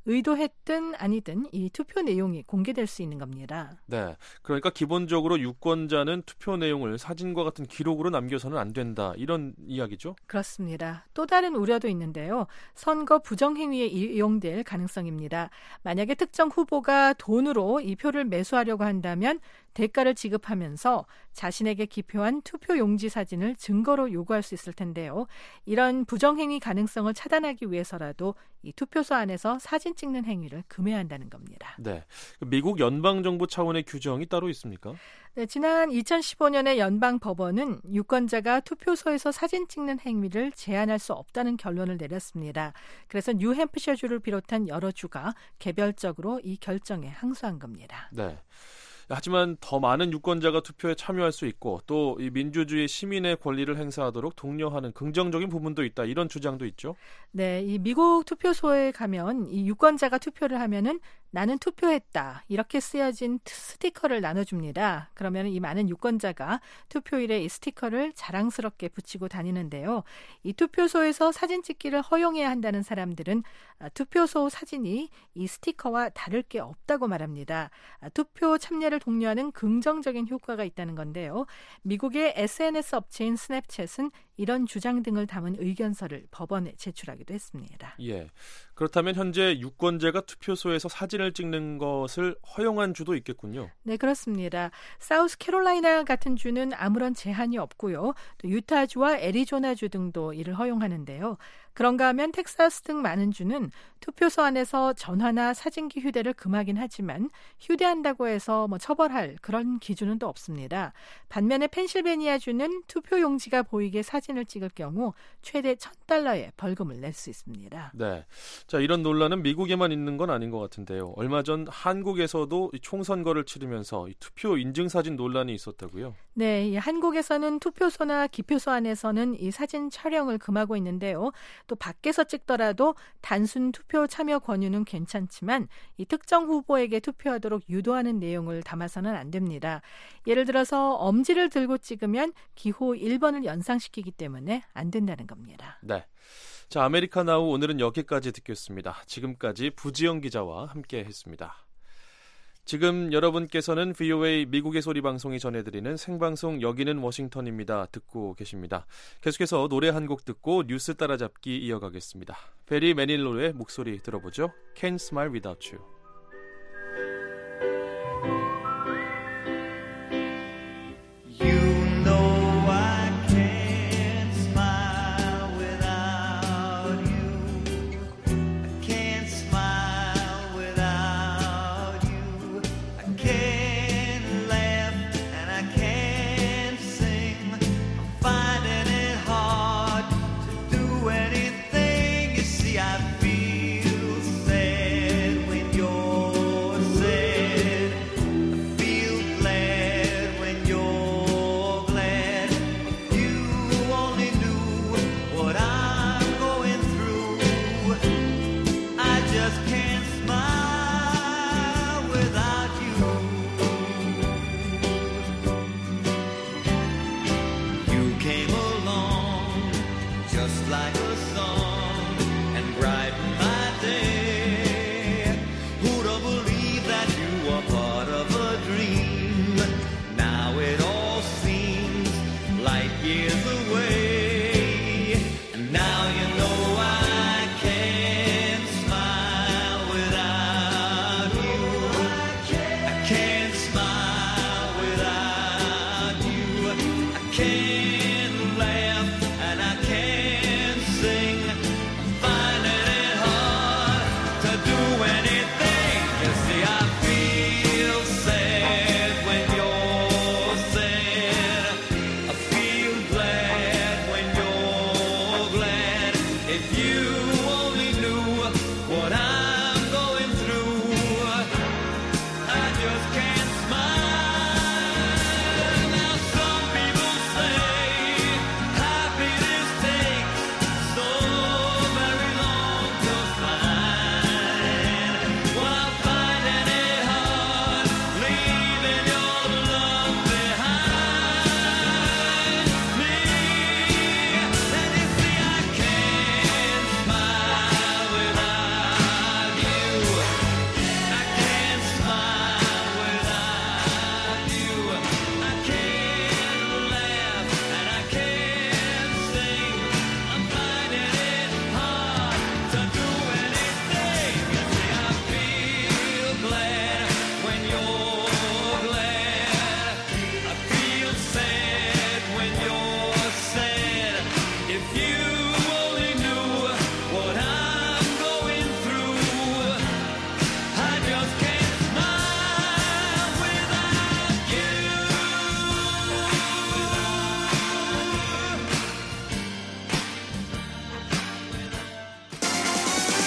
의도했든 아니든 이 투표 내용이 공개될 수 있는 겁니다. 네, 그러니까 기본적으로 유권자는 투표 내용을 사진과 같은 기록으로 남겨서는 안 된다, 이런 이야기죠? 그렇습니다. 또 다른 우려도 있는데요. 선거 부정행위에 이용될 가능성입니다. 만약에 특정 후보가 돈으로 이 표를 매수하려고 한다면 대가를 지급하면서 자신에게 기표한 투표 용지 사진을 증거로 요구할 수 있을 텐데요. 이런 부정행위 가능성을 차단하기 위해서라도 이 투표소 안에서 사진 찍는 행위를 금해야 한다는 겁니다. 네, 미국 연방정부 차원의 규정이 따로 있습니까? 네, 지난 이천십오 년에 연방법원은 유권자가 투표소에서 사진 찍는 행위를 제한할 수 없다는 결론을 내렸습니다. 그래서 뉴햄프셔주를 비롯한 여러 주가 개별적으로 이 결정에 항소한 겁니다. 네. 하지만 더 많은 유권자가 투표에 참여할 수 있고 또 이 민주주의 시민의 권리를 행사하도록 독려하는 긍정적인 부분도 있다. 이런 주장도 있죠. 네, 이 미국 투표소에 가면 이 유권자가 투표를 하면은 나는 투표했다 이렇게 쓰여진 스티커를 나눠줍니다. 그러면 이 많은 유권자가 투표일에 이 스티커를 자랑스럽게 붙이고 다니는데요. 이 투표소에서 사진 찍기를 허용해야 한다는 사람들은 투표소 사진이 이 스티커와 다를 게 없다고 말합니다. 투표 참여를 독려하는 긍정적인 효과가 있다는 건데요. 미국의 에스엔에스 업체인 스냅챗은 이런 주장 등을 담은 의견서를 법원에 제출하기도 했습니다. 예. 그렇다면 현재 유권자가 투표소에서 사진을 찍는 것을 허용한 주도 있겠군요. 네, 그렇습니다. 사우스캐롤라이나 같은 주는 아무런 제한이 없고요. 또 유타주와 애리조나주 등도 이를 허용하는데요. 그런가 하면 텍사스 등 많은 주는 투표소 안에서 전화나 사진기 휴대를 금하긴 하지만 휴대한다고 해서 뭐 처벌할 그런 기준은 또 없습니다. 반면에 펜실베니아 주는 투표 용지가 보이게 사진을 찍을 경우 최대 천 달러의 벌금을 낼 수 있습니다. 네, 자 이런 논란은 미국에만 있는 건 아닌 것 같은데요. 얼마 전 한국에서도 이 총선거를 치르면서 이 투표 인증 사진 논란이 있었다고요? 네, 이 한국에서는 투표소나 기표소 안에서는 이 사진 촬영을 금하고 있는데요. 또 밖에서 찍더라도 단순 투표 참여 권유는 괜찮지만 이 특정 후보에게 투표하도록 유도하는 내용을 담아서는 안 됩니다. 예를 들어서 엄지를 들고 찍으면 기호 일 번을 연상시키기 때문에 안 된다는 겁니다. 네. 자, 아메리카나우 오늘은 여기까지 듣겠습니다. 지금까지 부지영 기자와 함께했습니다. 지금 여러분께서는 브이오에이 미국의 소리 방송이 전해드리는 생방송 여기는 워싱턴입니다. 듣고 계십니다. 계속해서 노래 한 곡 듣고 뉴스 따라잡기 이어가겠습니다. 베리 매닐로의 목소리 들어보죠. Can't Smile Without You.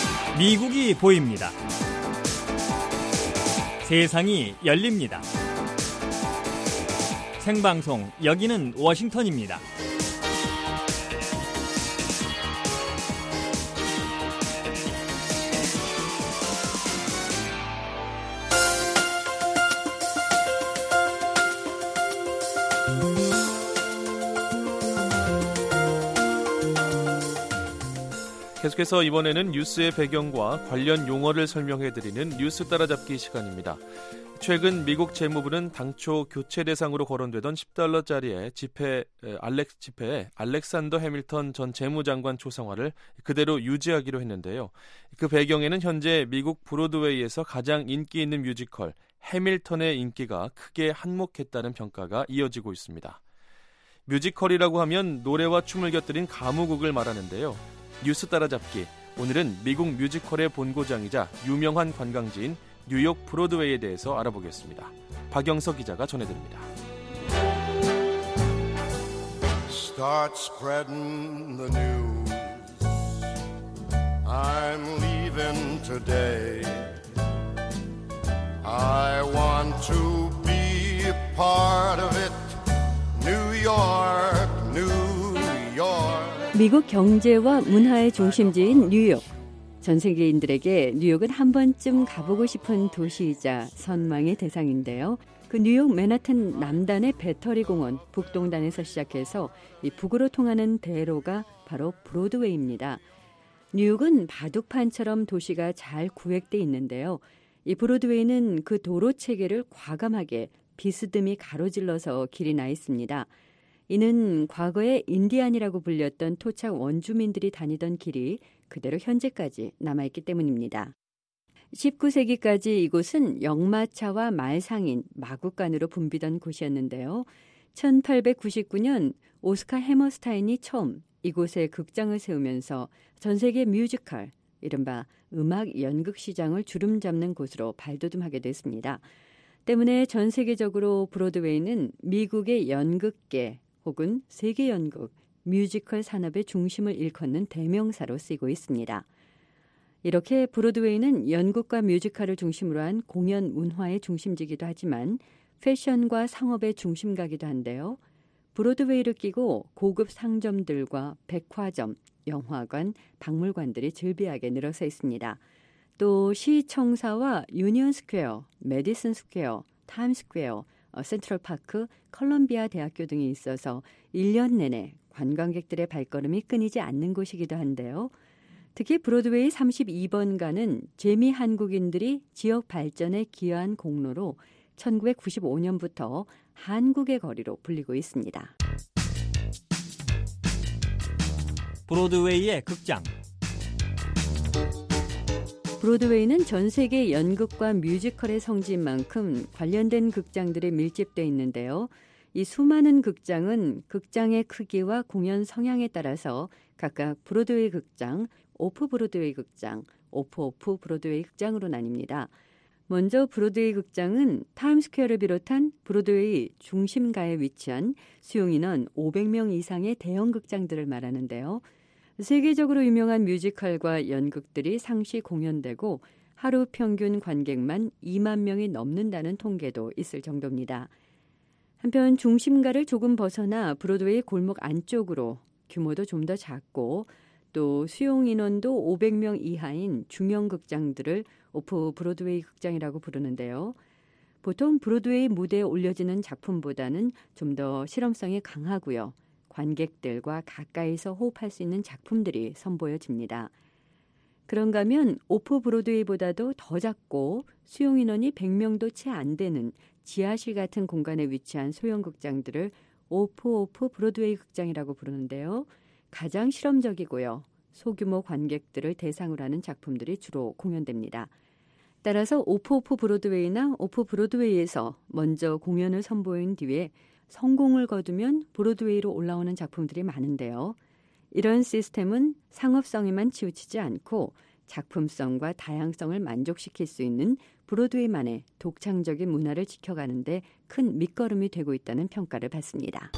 미국이 보입니다. 세상이 열립니다. 생방송 여기는 워싱턴입니다. 계속해서 이번에는 뉴스의 배경과 관련 용어를 설명해드리는 뉴스 따라잡기 시간입니다. 최근 미국 재무부는 당초 교체 대상으로 거론되던 십 달러짜리의 지폐, 알렉, 지폐에 알렉산더 해밀턴 전 재무장관 초상화를 그대로 유지하기로 했는데요. 그 배경에는 현재 미국 브로드웨이에서 가장 인기 있는 뮤지컬 해밀턴의 인기가 크게 한몫했다는 평가가 이어지고 있습니다. 뮤지컬이라고 하면 노래와 춤을 곁들인 가무국을 말하는데요. 뉴스 따라잡기, 오늘은 미국 뮤지컬의 본고장이자 유명한 관광지인 뉴욕 브로드웨이에 대해서 알아보겠습니다. 박영석 기자가 전해드립니다. Start spreading the news. I'm leaving today. I want to be a part of it. New York, New York. 미국 경제와 문화의 중심지인 뉴욕. 전 세계인들에게 뉴욕은 한 번쯤 가보고 싶은 도시이자 선망의 대상인데요. 그 뉴욕 맨하튼 남단의 배터리 공원, 북동단에서 시작해서 이 북으로 통하는 대로가 바로 브로드웨이입니다. 뉴욕은 바둑판처럼 도시가 잘 구획돼 있는데요. 이 브로드웨이는 그 도로 체계를 과감하게 비스듬히 가로질러서 길이 나 있습니다. 이는 과거에 인디안이라고 불렸던 토착 원주민들이 다니던 길이 그대로 현재까지 남아있기 때문입니다. 십구 세기까지 이곳은 역마차와 말상인, 마구간으로 붐비던 곳이었는데요. 천팔백구십구 년 오스카 해머스타인이 처음 이곳에 극장을 세우면서 전 세계 뮤지컬, 이른바 음악 연극 시장을 주름잡는 곳으로 발돋움하게 됐습니다. 때문에 전 세계적으로 브로드웨이는 미국의 연극계 혹은 세계 연극, 뮤지컬 산업의 중심을 일컫는 대명사로 쓰이고 있습니다. 이렇게 브로드웨이는 연극과 뮤지컬을 중심으로 한 공연 문화의 중심지기도 하지만 패션과 상업의 중심가기도 한데요. 브로드웨이를 끼고 고급 상점들과 백화점, 영화관, 박물관들이 즐비하게 늘어서 있습니다. 또 시청사와 유니온 스퀘어, 메디슨 스퀘어, 타임 스퀘어, 센트럴파크, 컬럼비아 대학교 등이 있어서 일 년 내내 관광객들의 발걸음이 끊이지 않는 곳이기도 한데요. 특히 브로드웨이 삼십이 번가는 재미 한국인들이 지역 발전에 기여한 공로로 천구백구십오 년부터 한국의 거리로 불리고 있습니다. 브로드웨이의 극장. 브로드웨이는 전 세계 연극과 뮤지컬의 성지인 만큼 관련된 극장들이 밀집되어 있는데요. 이 수많은 극장은 극장의 크기와 공연 성향에 따라서 각각 브로드웨이 극장, 오프 브로드웨이 극장, 오프 오프 브로드웨이 극장으로 나뉩니다. 먼저 브로드웨이 극장은 타임스퀘어를 비롯한 브로드웨이 중심가에 위치한 수용인원 오백 명 이상의 대형 극장들을 말하는데요. 세계적으로 유명한 뮤지컬과 연극들이 상시 공연되고 하루 평균 관객만 이만 명이 넘는다는 통계도 있을 정도입니다. 한편 중심가를 조금 벗어나 브로드웨이 골목 안쪽으로 규모도 좀 더 작고 또 수용 인원도 오백 명 이하인 중형 극장들을 오프 브로드웨이 극장이라고 부르는데요. 보통 브로드웨이 무대에 올려지는 작품보다는 좀 더 실험성이 강하고요. 관객들과 가까이서 호흡할 수 있는 작품들이 선보여집니다. 그런가 하면 오프 브로드웨이보다도 더 작고 수용 인원이 백 명도 채 안 되는 지하실 같은 공간에 위치한 소형 극장들을 오프 오프 브로드웨이 극장이라고 부르는데요. 가장 실험적이고요. 소규모 관객들을 대상으로 하는 작품들이 주로 공연됩니다. 따라서 오프 오프 브로드웨이나 오프 브로드웨이에서 먼저 공연을 선보인 뒤에 성공을 거두면 브로드웨이로 올라오는 작품들이 많은데요. 이런 시스템은 상업성에만 치우치지 않고 작품성과 다양성을 만족시킬 수 있는 브로드웨이만의 독창적인 문화를 지켜가는 데 큰 밑거름이 되고 있다는 평가를 받습니다.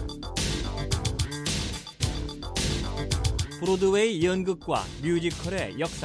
브로드웨이 연극과 뮤지컬의 역사.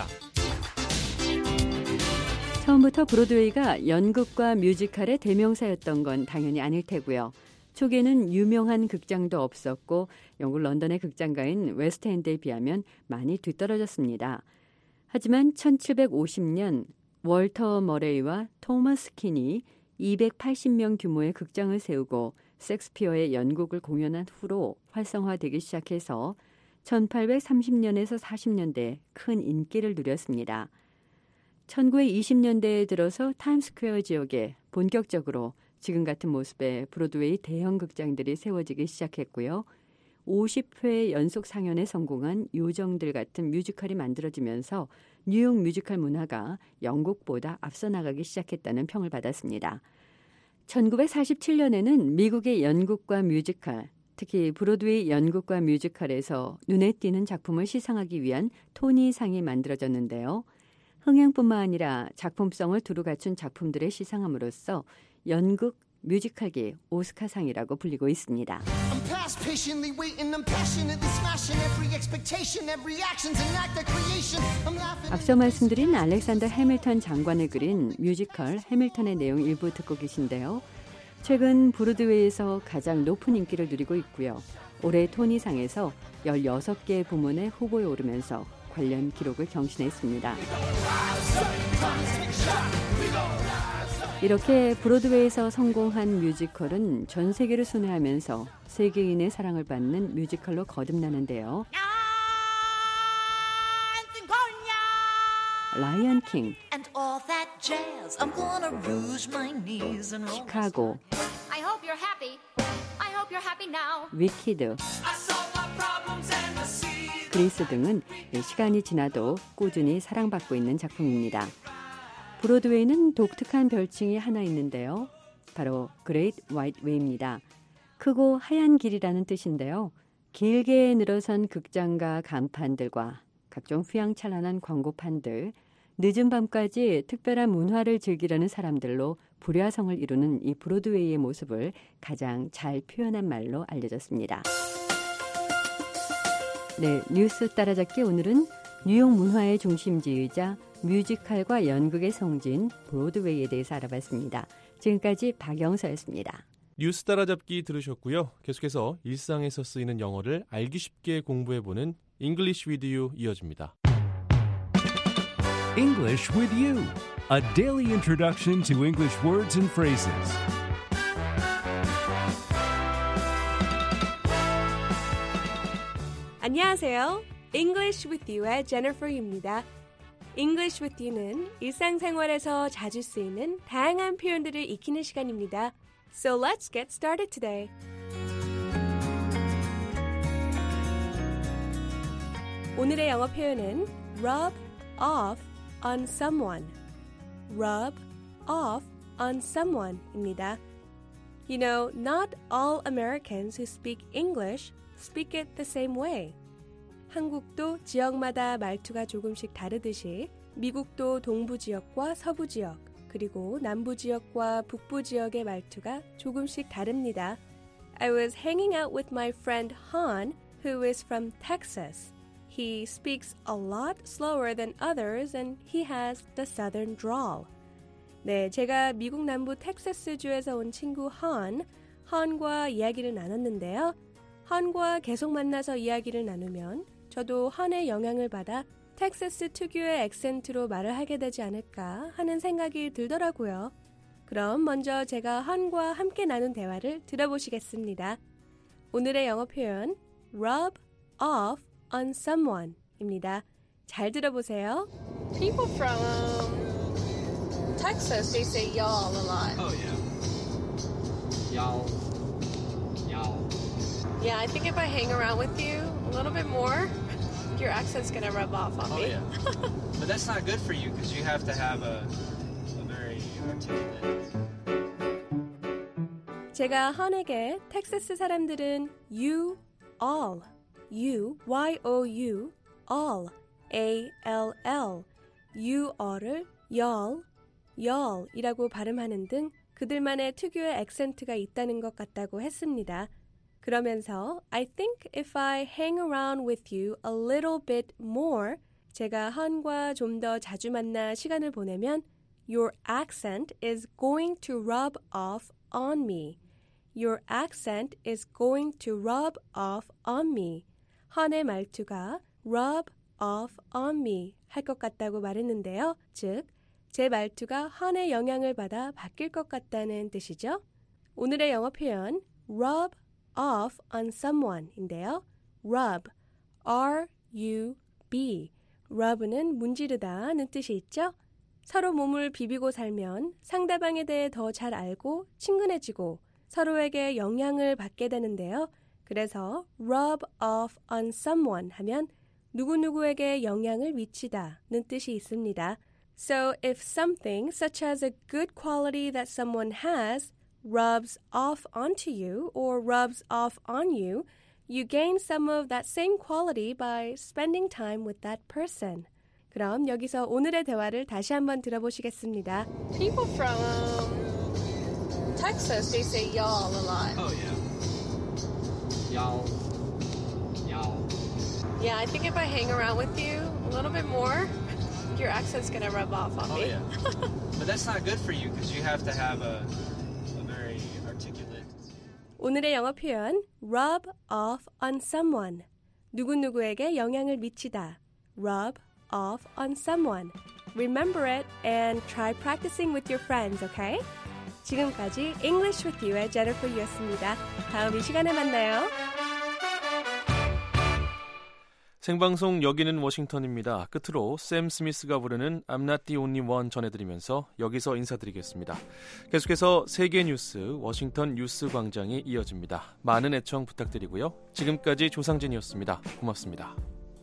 처음부터 브로드웨이가 연극과 뮤지컬의 대명사였던 건 당연히 아닐 테고요. 초기에는 유명한 극장도 없었고 영국 런던의 극장가인 웨스트엔드에 비하면 많이 뒤떨어졌습니다. 하지만 천칠백오십 년 월터 머레이와 토머스 킨이 이백팔십 명 규모의 극장을 세우고 셰익스피어의 연극을 공연한 후로 활성화되기 시작해서 천팔백삼십 년에서 사십 년대 큰 인기를 누렸습니다. 천구백이십 년대에 들어서 타임스퀘어 지역에 본격적으로 지금 같은 모습의 브로드웨이 대형 극장들이 세워지기 시작했고요. 오십 회 연속 상연에 성공한 요정들 같은 뮤지컬이 만들어지면서 뉴욕 뮤지컬 문화가 영국보다 앞서 나가기 시작했다는 평을 받았습니다. 천구백사십칠 년에는 미국의 연극과 뮤지컬, 특히 브로드웨이 연극과 뮤지컬에서 눈에 띄는 작품을 시상하기 위한 토니상이 만들어졌는데요. 흥행뿐만 아니라 작품성을 두루 갖춘 작품들의 시상함으로써 연극, 뮤지컬계 오스카상이라고 불리고 있습니다. 앞서 말씀드린 알렉산더 해밀턴 장관을 그린 뮤지컬 해밀턴의 내용 일부 듣고 계신데요. 최근 브로드웨이에서 가장 높은 인기를 누리고 있고요. 올해 토니상에서 열여섯 개 부문의 후보에 오르면서 관련 기록을 경신했습니다. 이렇게 브로드웨이에서 성공한 뮤지컬은 전 세계를 순회하면서 세계인의 사랑을 받는 뮤지컬로 거듭나는데요. 라이언 킹, 시카고, 위키드, 그리스 등은 시간이 지나도 꾸준히 사랑받고 있는 작품입니다. 브로드웨이는 독특한 별칭이 하나 있는데요. 바로 그레이트 화이트 웨이입니다. 크고 하얀 길이라는 뜻인데요. 길게 늘어선 극장과 간판들과 각종 휘황찬란한 광고판들, 늦은 밤까지 특별한 문화를 즐기려는 사람들로 불야성을 이루는 이 브로드웨이의 모습을 가장 잘 표현한 말로 알려졌습니다. 네, 뉴스 따라잡기 오늘은 뉴욕 문화의 중심지이자 뮤지컬과 연극의 성지인 브로드웨이에 대해서 알아봤습니다. 지금까지 박영서였습니다. 뉴스 따라잡기 들으셨고요. 계속해서 일상에서 쓰이는 영어를 알기 쉽게 공부해보는 English with You 이어집니다. English with You, a daily introduction to English words and phrases. 안녕하세요. English with You의 Jennifer입니다. English with You는 일상생활에서 자주 쓰이는 다양한 표현들을 익히는 시간입니다. So let's get started today. 오늘의 영어 표현은 rub off on someone. rub off on someone입니다. You know, not all Americans who speak English speak it the same way. 한국도 지역마다 말투가 조금씩 다르듯이 미국도 동부 지역과 서부 지역, 그리고 남부 지역과 북부 지역의 말투가 조금씩 다릅니다. I was hanging out with my friend Han, who is from Texas. He speaks a lot slower than others and he has the southern drawl. 네, 제가 미국 남부 텍사스주에서 온 친구 Han, Han과 이야기를 나눴는데요. Han과 계속 만나서 이야기를 나누면 저도 Han의 영향을 받아 텍사스 특유의 액센트로 말을 하게 되지 않을까 하는 생각이 들더라고요. 그럼 먼저 제가 Han과 함께 나눈 대화를 들어보시겠습니다. 오늘의 영어 표현 rub off on someone 입니다. 잘 들어보세요. People from Texas, they say y'all a lot. Oh yeah. Y'all. Y'all. Yeah, I think if I hang around with you a little bit more, your accent's gonna rub off on oh, me. Yeah. But that's not good for you because you have to have a, a very articulate. 제가 헌에게 텍사스 사람들은 you all, you, y-o-u, all, a-l-l, you all을 y'all, y'all이라고 발음하는 등 그들만의 특유의 액센트가 있다는 것 같다고 했습니다. 그러면서 I think if I hang around with you a little bit more, 제가 헌과 좀 더 자주 만나 시간을 보내면 your accent is going to rub off on me. Your accent is going to rub off on me. 헌의 말투가 rub off on me 할 것 같다고 말했는데요. 즉, 제 말투가 헌의 영향을 받아 바뀔 것 같다는 뜻이죠. 오늘의 영어 표현 rub off on someone인데요. rub, R-U-B. rub는 문지르다는 뜻이 있죠. 서로 몸을 비비고 살면 상대방에 대해 더 잘 알고 친근해지고 서로에게 영향을 받게 되는데요. 그래서 rub off on someone 하면 누구누구에게 영향을 미치다는 뜻이 있습니다. So if something such as a good quality that someone has rubs off onto you or rubs off on you, you gain some of that same quality by spending time with that person. 그럼 여기서 오늘의 대화를 다시 한번 들어보시겠습니다. People from Texas, they say y'all a lot. Oh, yeah. Y'all. Y'all. Yeah, I think if I hang around with you a little bit more, your accent's gonna rub off on Oh, me. yeah. But that's not good for you because you have to have a, a very articulate. 오늘의 영어 표현 rub off on someone. 누구누구에게 영향을 미치다. rub off on someone. Remember it and try practicing with your friends, okay? 지금까지 English with You의 제니퍼였습니다. 다음 이 시간에 만나요. 생방송 여기는 워싱턴입니다. 끝으로 샘 스미스가 부르는 I'm Not The Only One 전해드리면서 여기서 인사드리겠습니다. 계속해서 세계 뉴스 워싱턴 뉴스 광장이 이어집니다. 많은 애청 부탁드리고요. 지금까지 조상진이었습니다. 고맙습니다.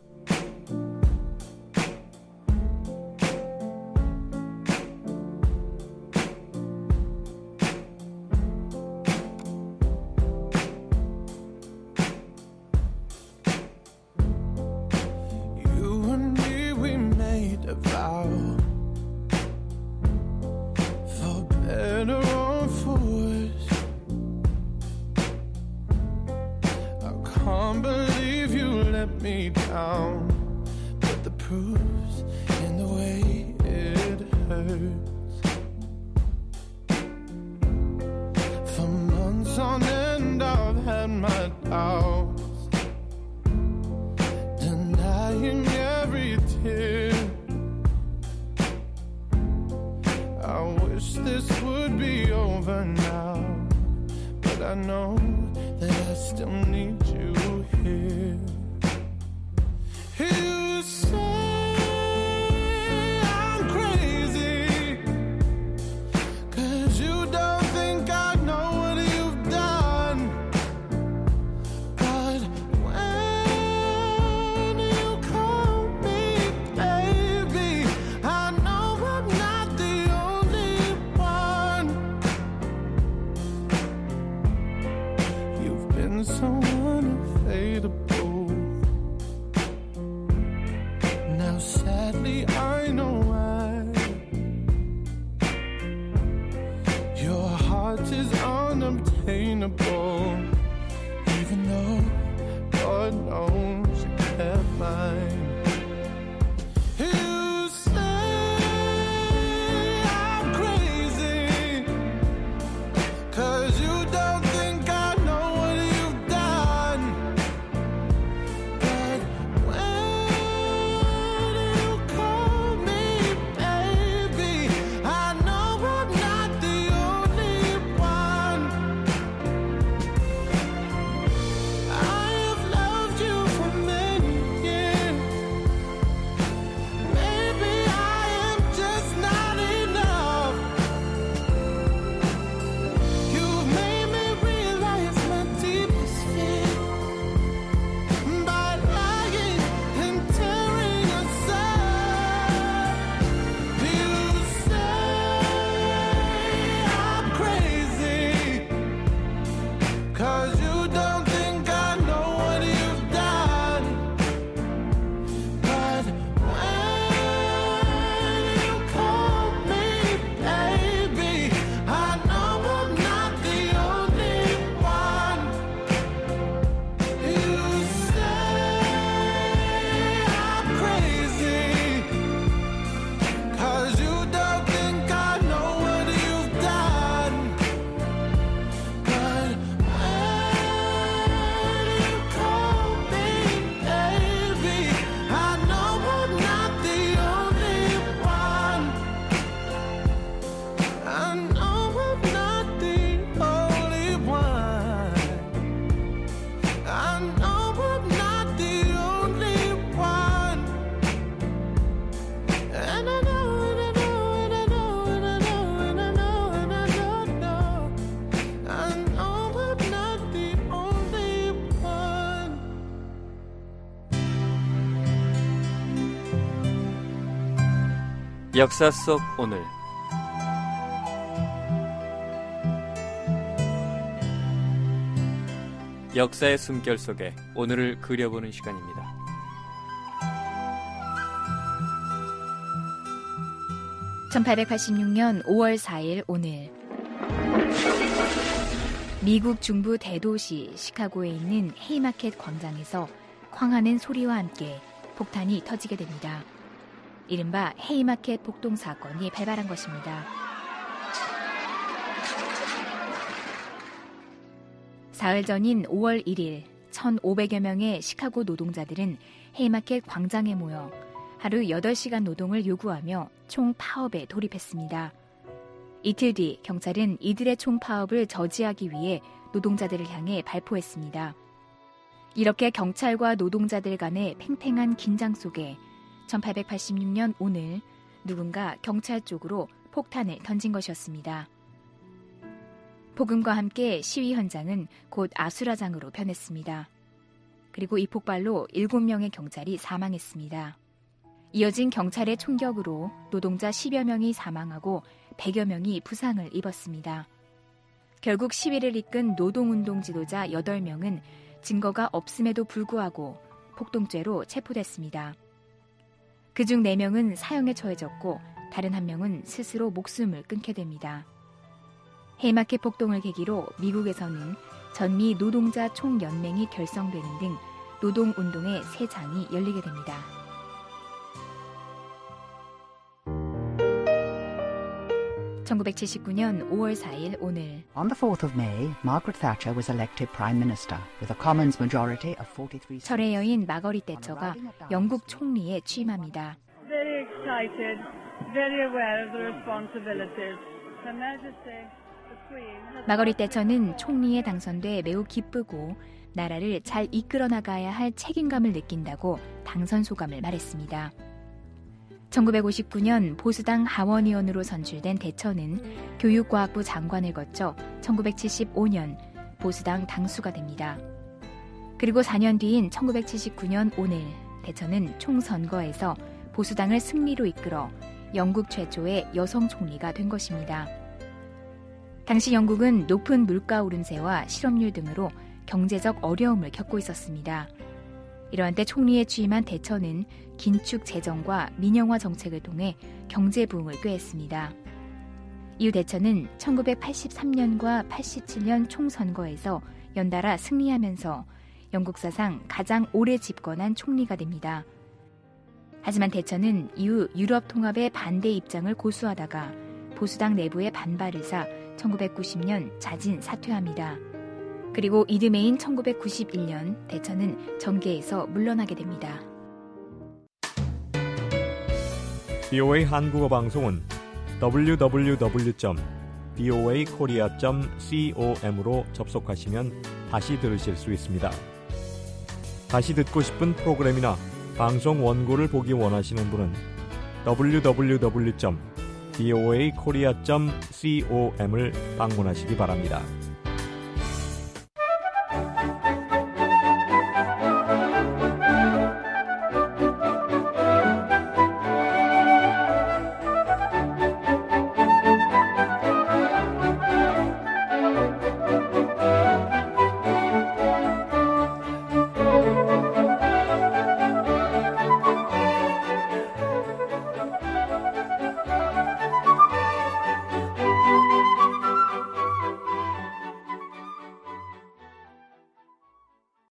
Me down, but the proof's in the way it hurts. For months on end I've had my doubts, denying every tear. I wish this would be over now, but I know that I still need you here. You say I'm crazy, 'cause you don't think I know what you've done. But when you call me baby, I know I'm not the only one. You've been so unavailable. Sadly, I know why. Your heart is unobtainable, even though God knows you kept mine. You say I'm crazy, 'cause you don't think I know what you've done. But when you 역사 속 오늘. 역사의 숨결 속에 오늘을 그려보는 시간입니다. 천팔백팔십육 년 오월 사일 오늘, 미국 중부 대도시 시카고에 있는 헤이마켓 광장에서 쾅하는 소리와 함께 폭탄이 터지게 됩니다. 이른바 헤이마켓 폭동 사건이 발발한 것입니다. 사흘 전인 오월 일일, 천오백여 명의 시카고 노동자들은 헤이마켓 광장에 모여 하루 여덟 시간 노동을 요구하며 총파업에 돌입했습니다. 이틀 뒤 경찰은 이들의 총파업을 저지하기 위해 노동자들을 향해 발포했습니다. 이렇게 경찰과 노동자들 간의 팽팽한 긴장 속에 천팔백팔십육 년 오늘 누군가 경찰 쪽으로 폭탄을 던진 것이었습니다. 폭음과 함께 시위 현장은 곧 아수라장으로 변했습니다. 그리고 이 폭발로 일곱 명의 경찰이 사망했습니다. 이어진 경찰의 총격으로 노동자 십여 명이 사망하고 백여 명이 부상을 입었습니다. 결국 시위를 이끈 노동운동 지도자 여덟 명은 증거가 없음에도 불구하고 폭동죄로 체포됐습니다. 그중 네 명은 사형에 처해졌고 다른 한 명은 스스로 목숨을 끊게 됩니다. 헤이마켓 폭동을 계기로 미국에서는 전미 노동자 총연맹이 결성되는 등 노동운동의 새 장이 열리게 됩니다. 천구백칠십구 년 오월 사일 오늘, On the fourth of May, Margaret Thatcher was elected Prime Minister with a Commons majority of forty-three seats. 철의 여인 마거릿 대처가 영국 총리에 취임합니다. Very excited, very aware of the responsibilities. Her Majesty, the Queen. 마거릿 대처는 총리에 당선돼 매우 기쁘고 나라를 잘 이끌어 나가야 할 책임감을 느낀다고 당선 소감을 말했습니다. 천구백오십구 년 보수당 하원의원으로 선출된 대처는 교육과학부 장관을 거쳐 천구백칠십오 년 보수당 당수가 됩니다. 그리고 사 년 뒤인 천구백칠십구 년 오늘, 대처는 총선거에서 보수당을 승리로 이끌어 영국 최초의 여성 총리가 된 것입니다. 당시 영국은 높은 물가 오름세와 실업률 등으로 경제적 어려움을 겪고 있었습니다. 이러한 때 총리에 취임한 대처는 긴축 재정과 민영화 정책을 통해 경제 부흥을 꾀했습니다. 이후 대처는 천구백팔십삼 년과 팔십칠 년 총선거에서 연달아 승리하면서 영국 사상 가장 오래 집권한 총리가 됩니다. 하지만 대처는 이후 유럽 통합에 반대 입장을 고수하다가 보수당 내부의 반발을 사 천구백구십 년 자진 사퇴합니다. 그리고 이듬해인 천구백구십일 년 대처는 정계에서 물러나게 됩니다. 비오에이 한국어 방송은 더블유 더블유 더블유 점 비오에이 코리아 점 com으로 접속하시면 다시 들으실 수 있습니다. 다시 듣고 싶은 프로그램이나 방송 원고를 보기 원하시는 분은 더블유 더블유 더블유 점 비오에이 코리아 점 com을 방문하시기 바랍니다.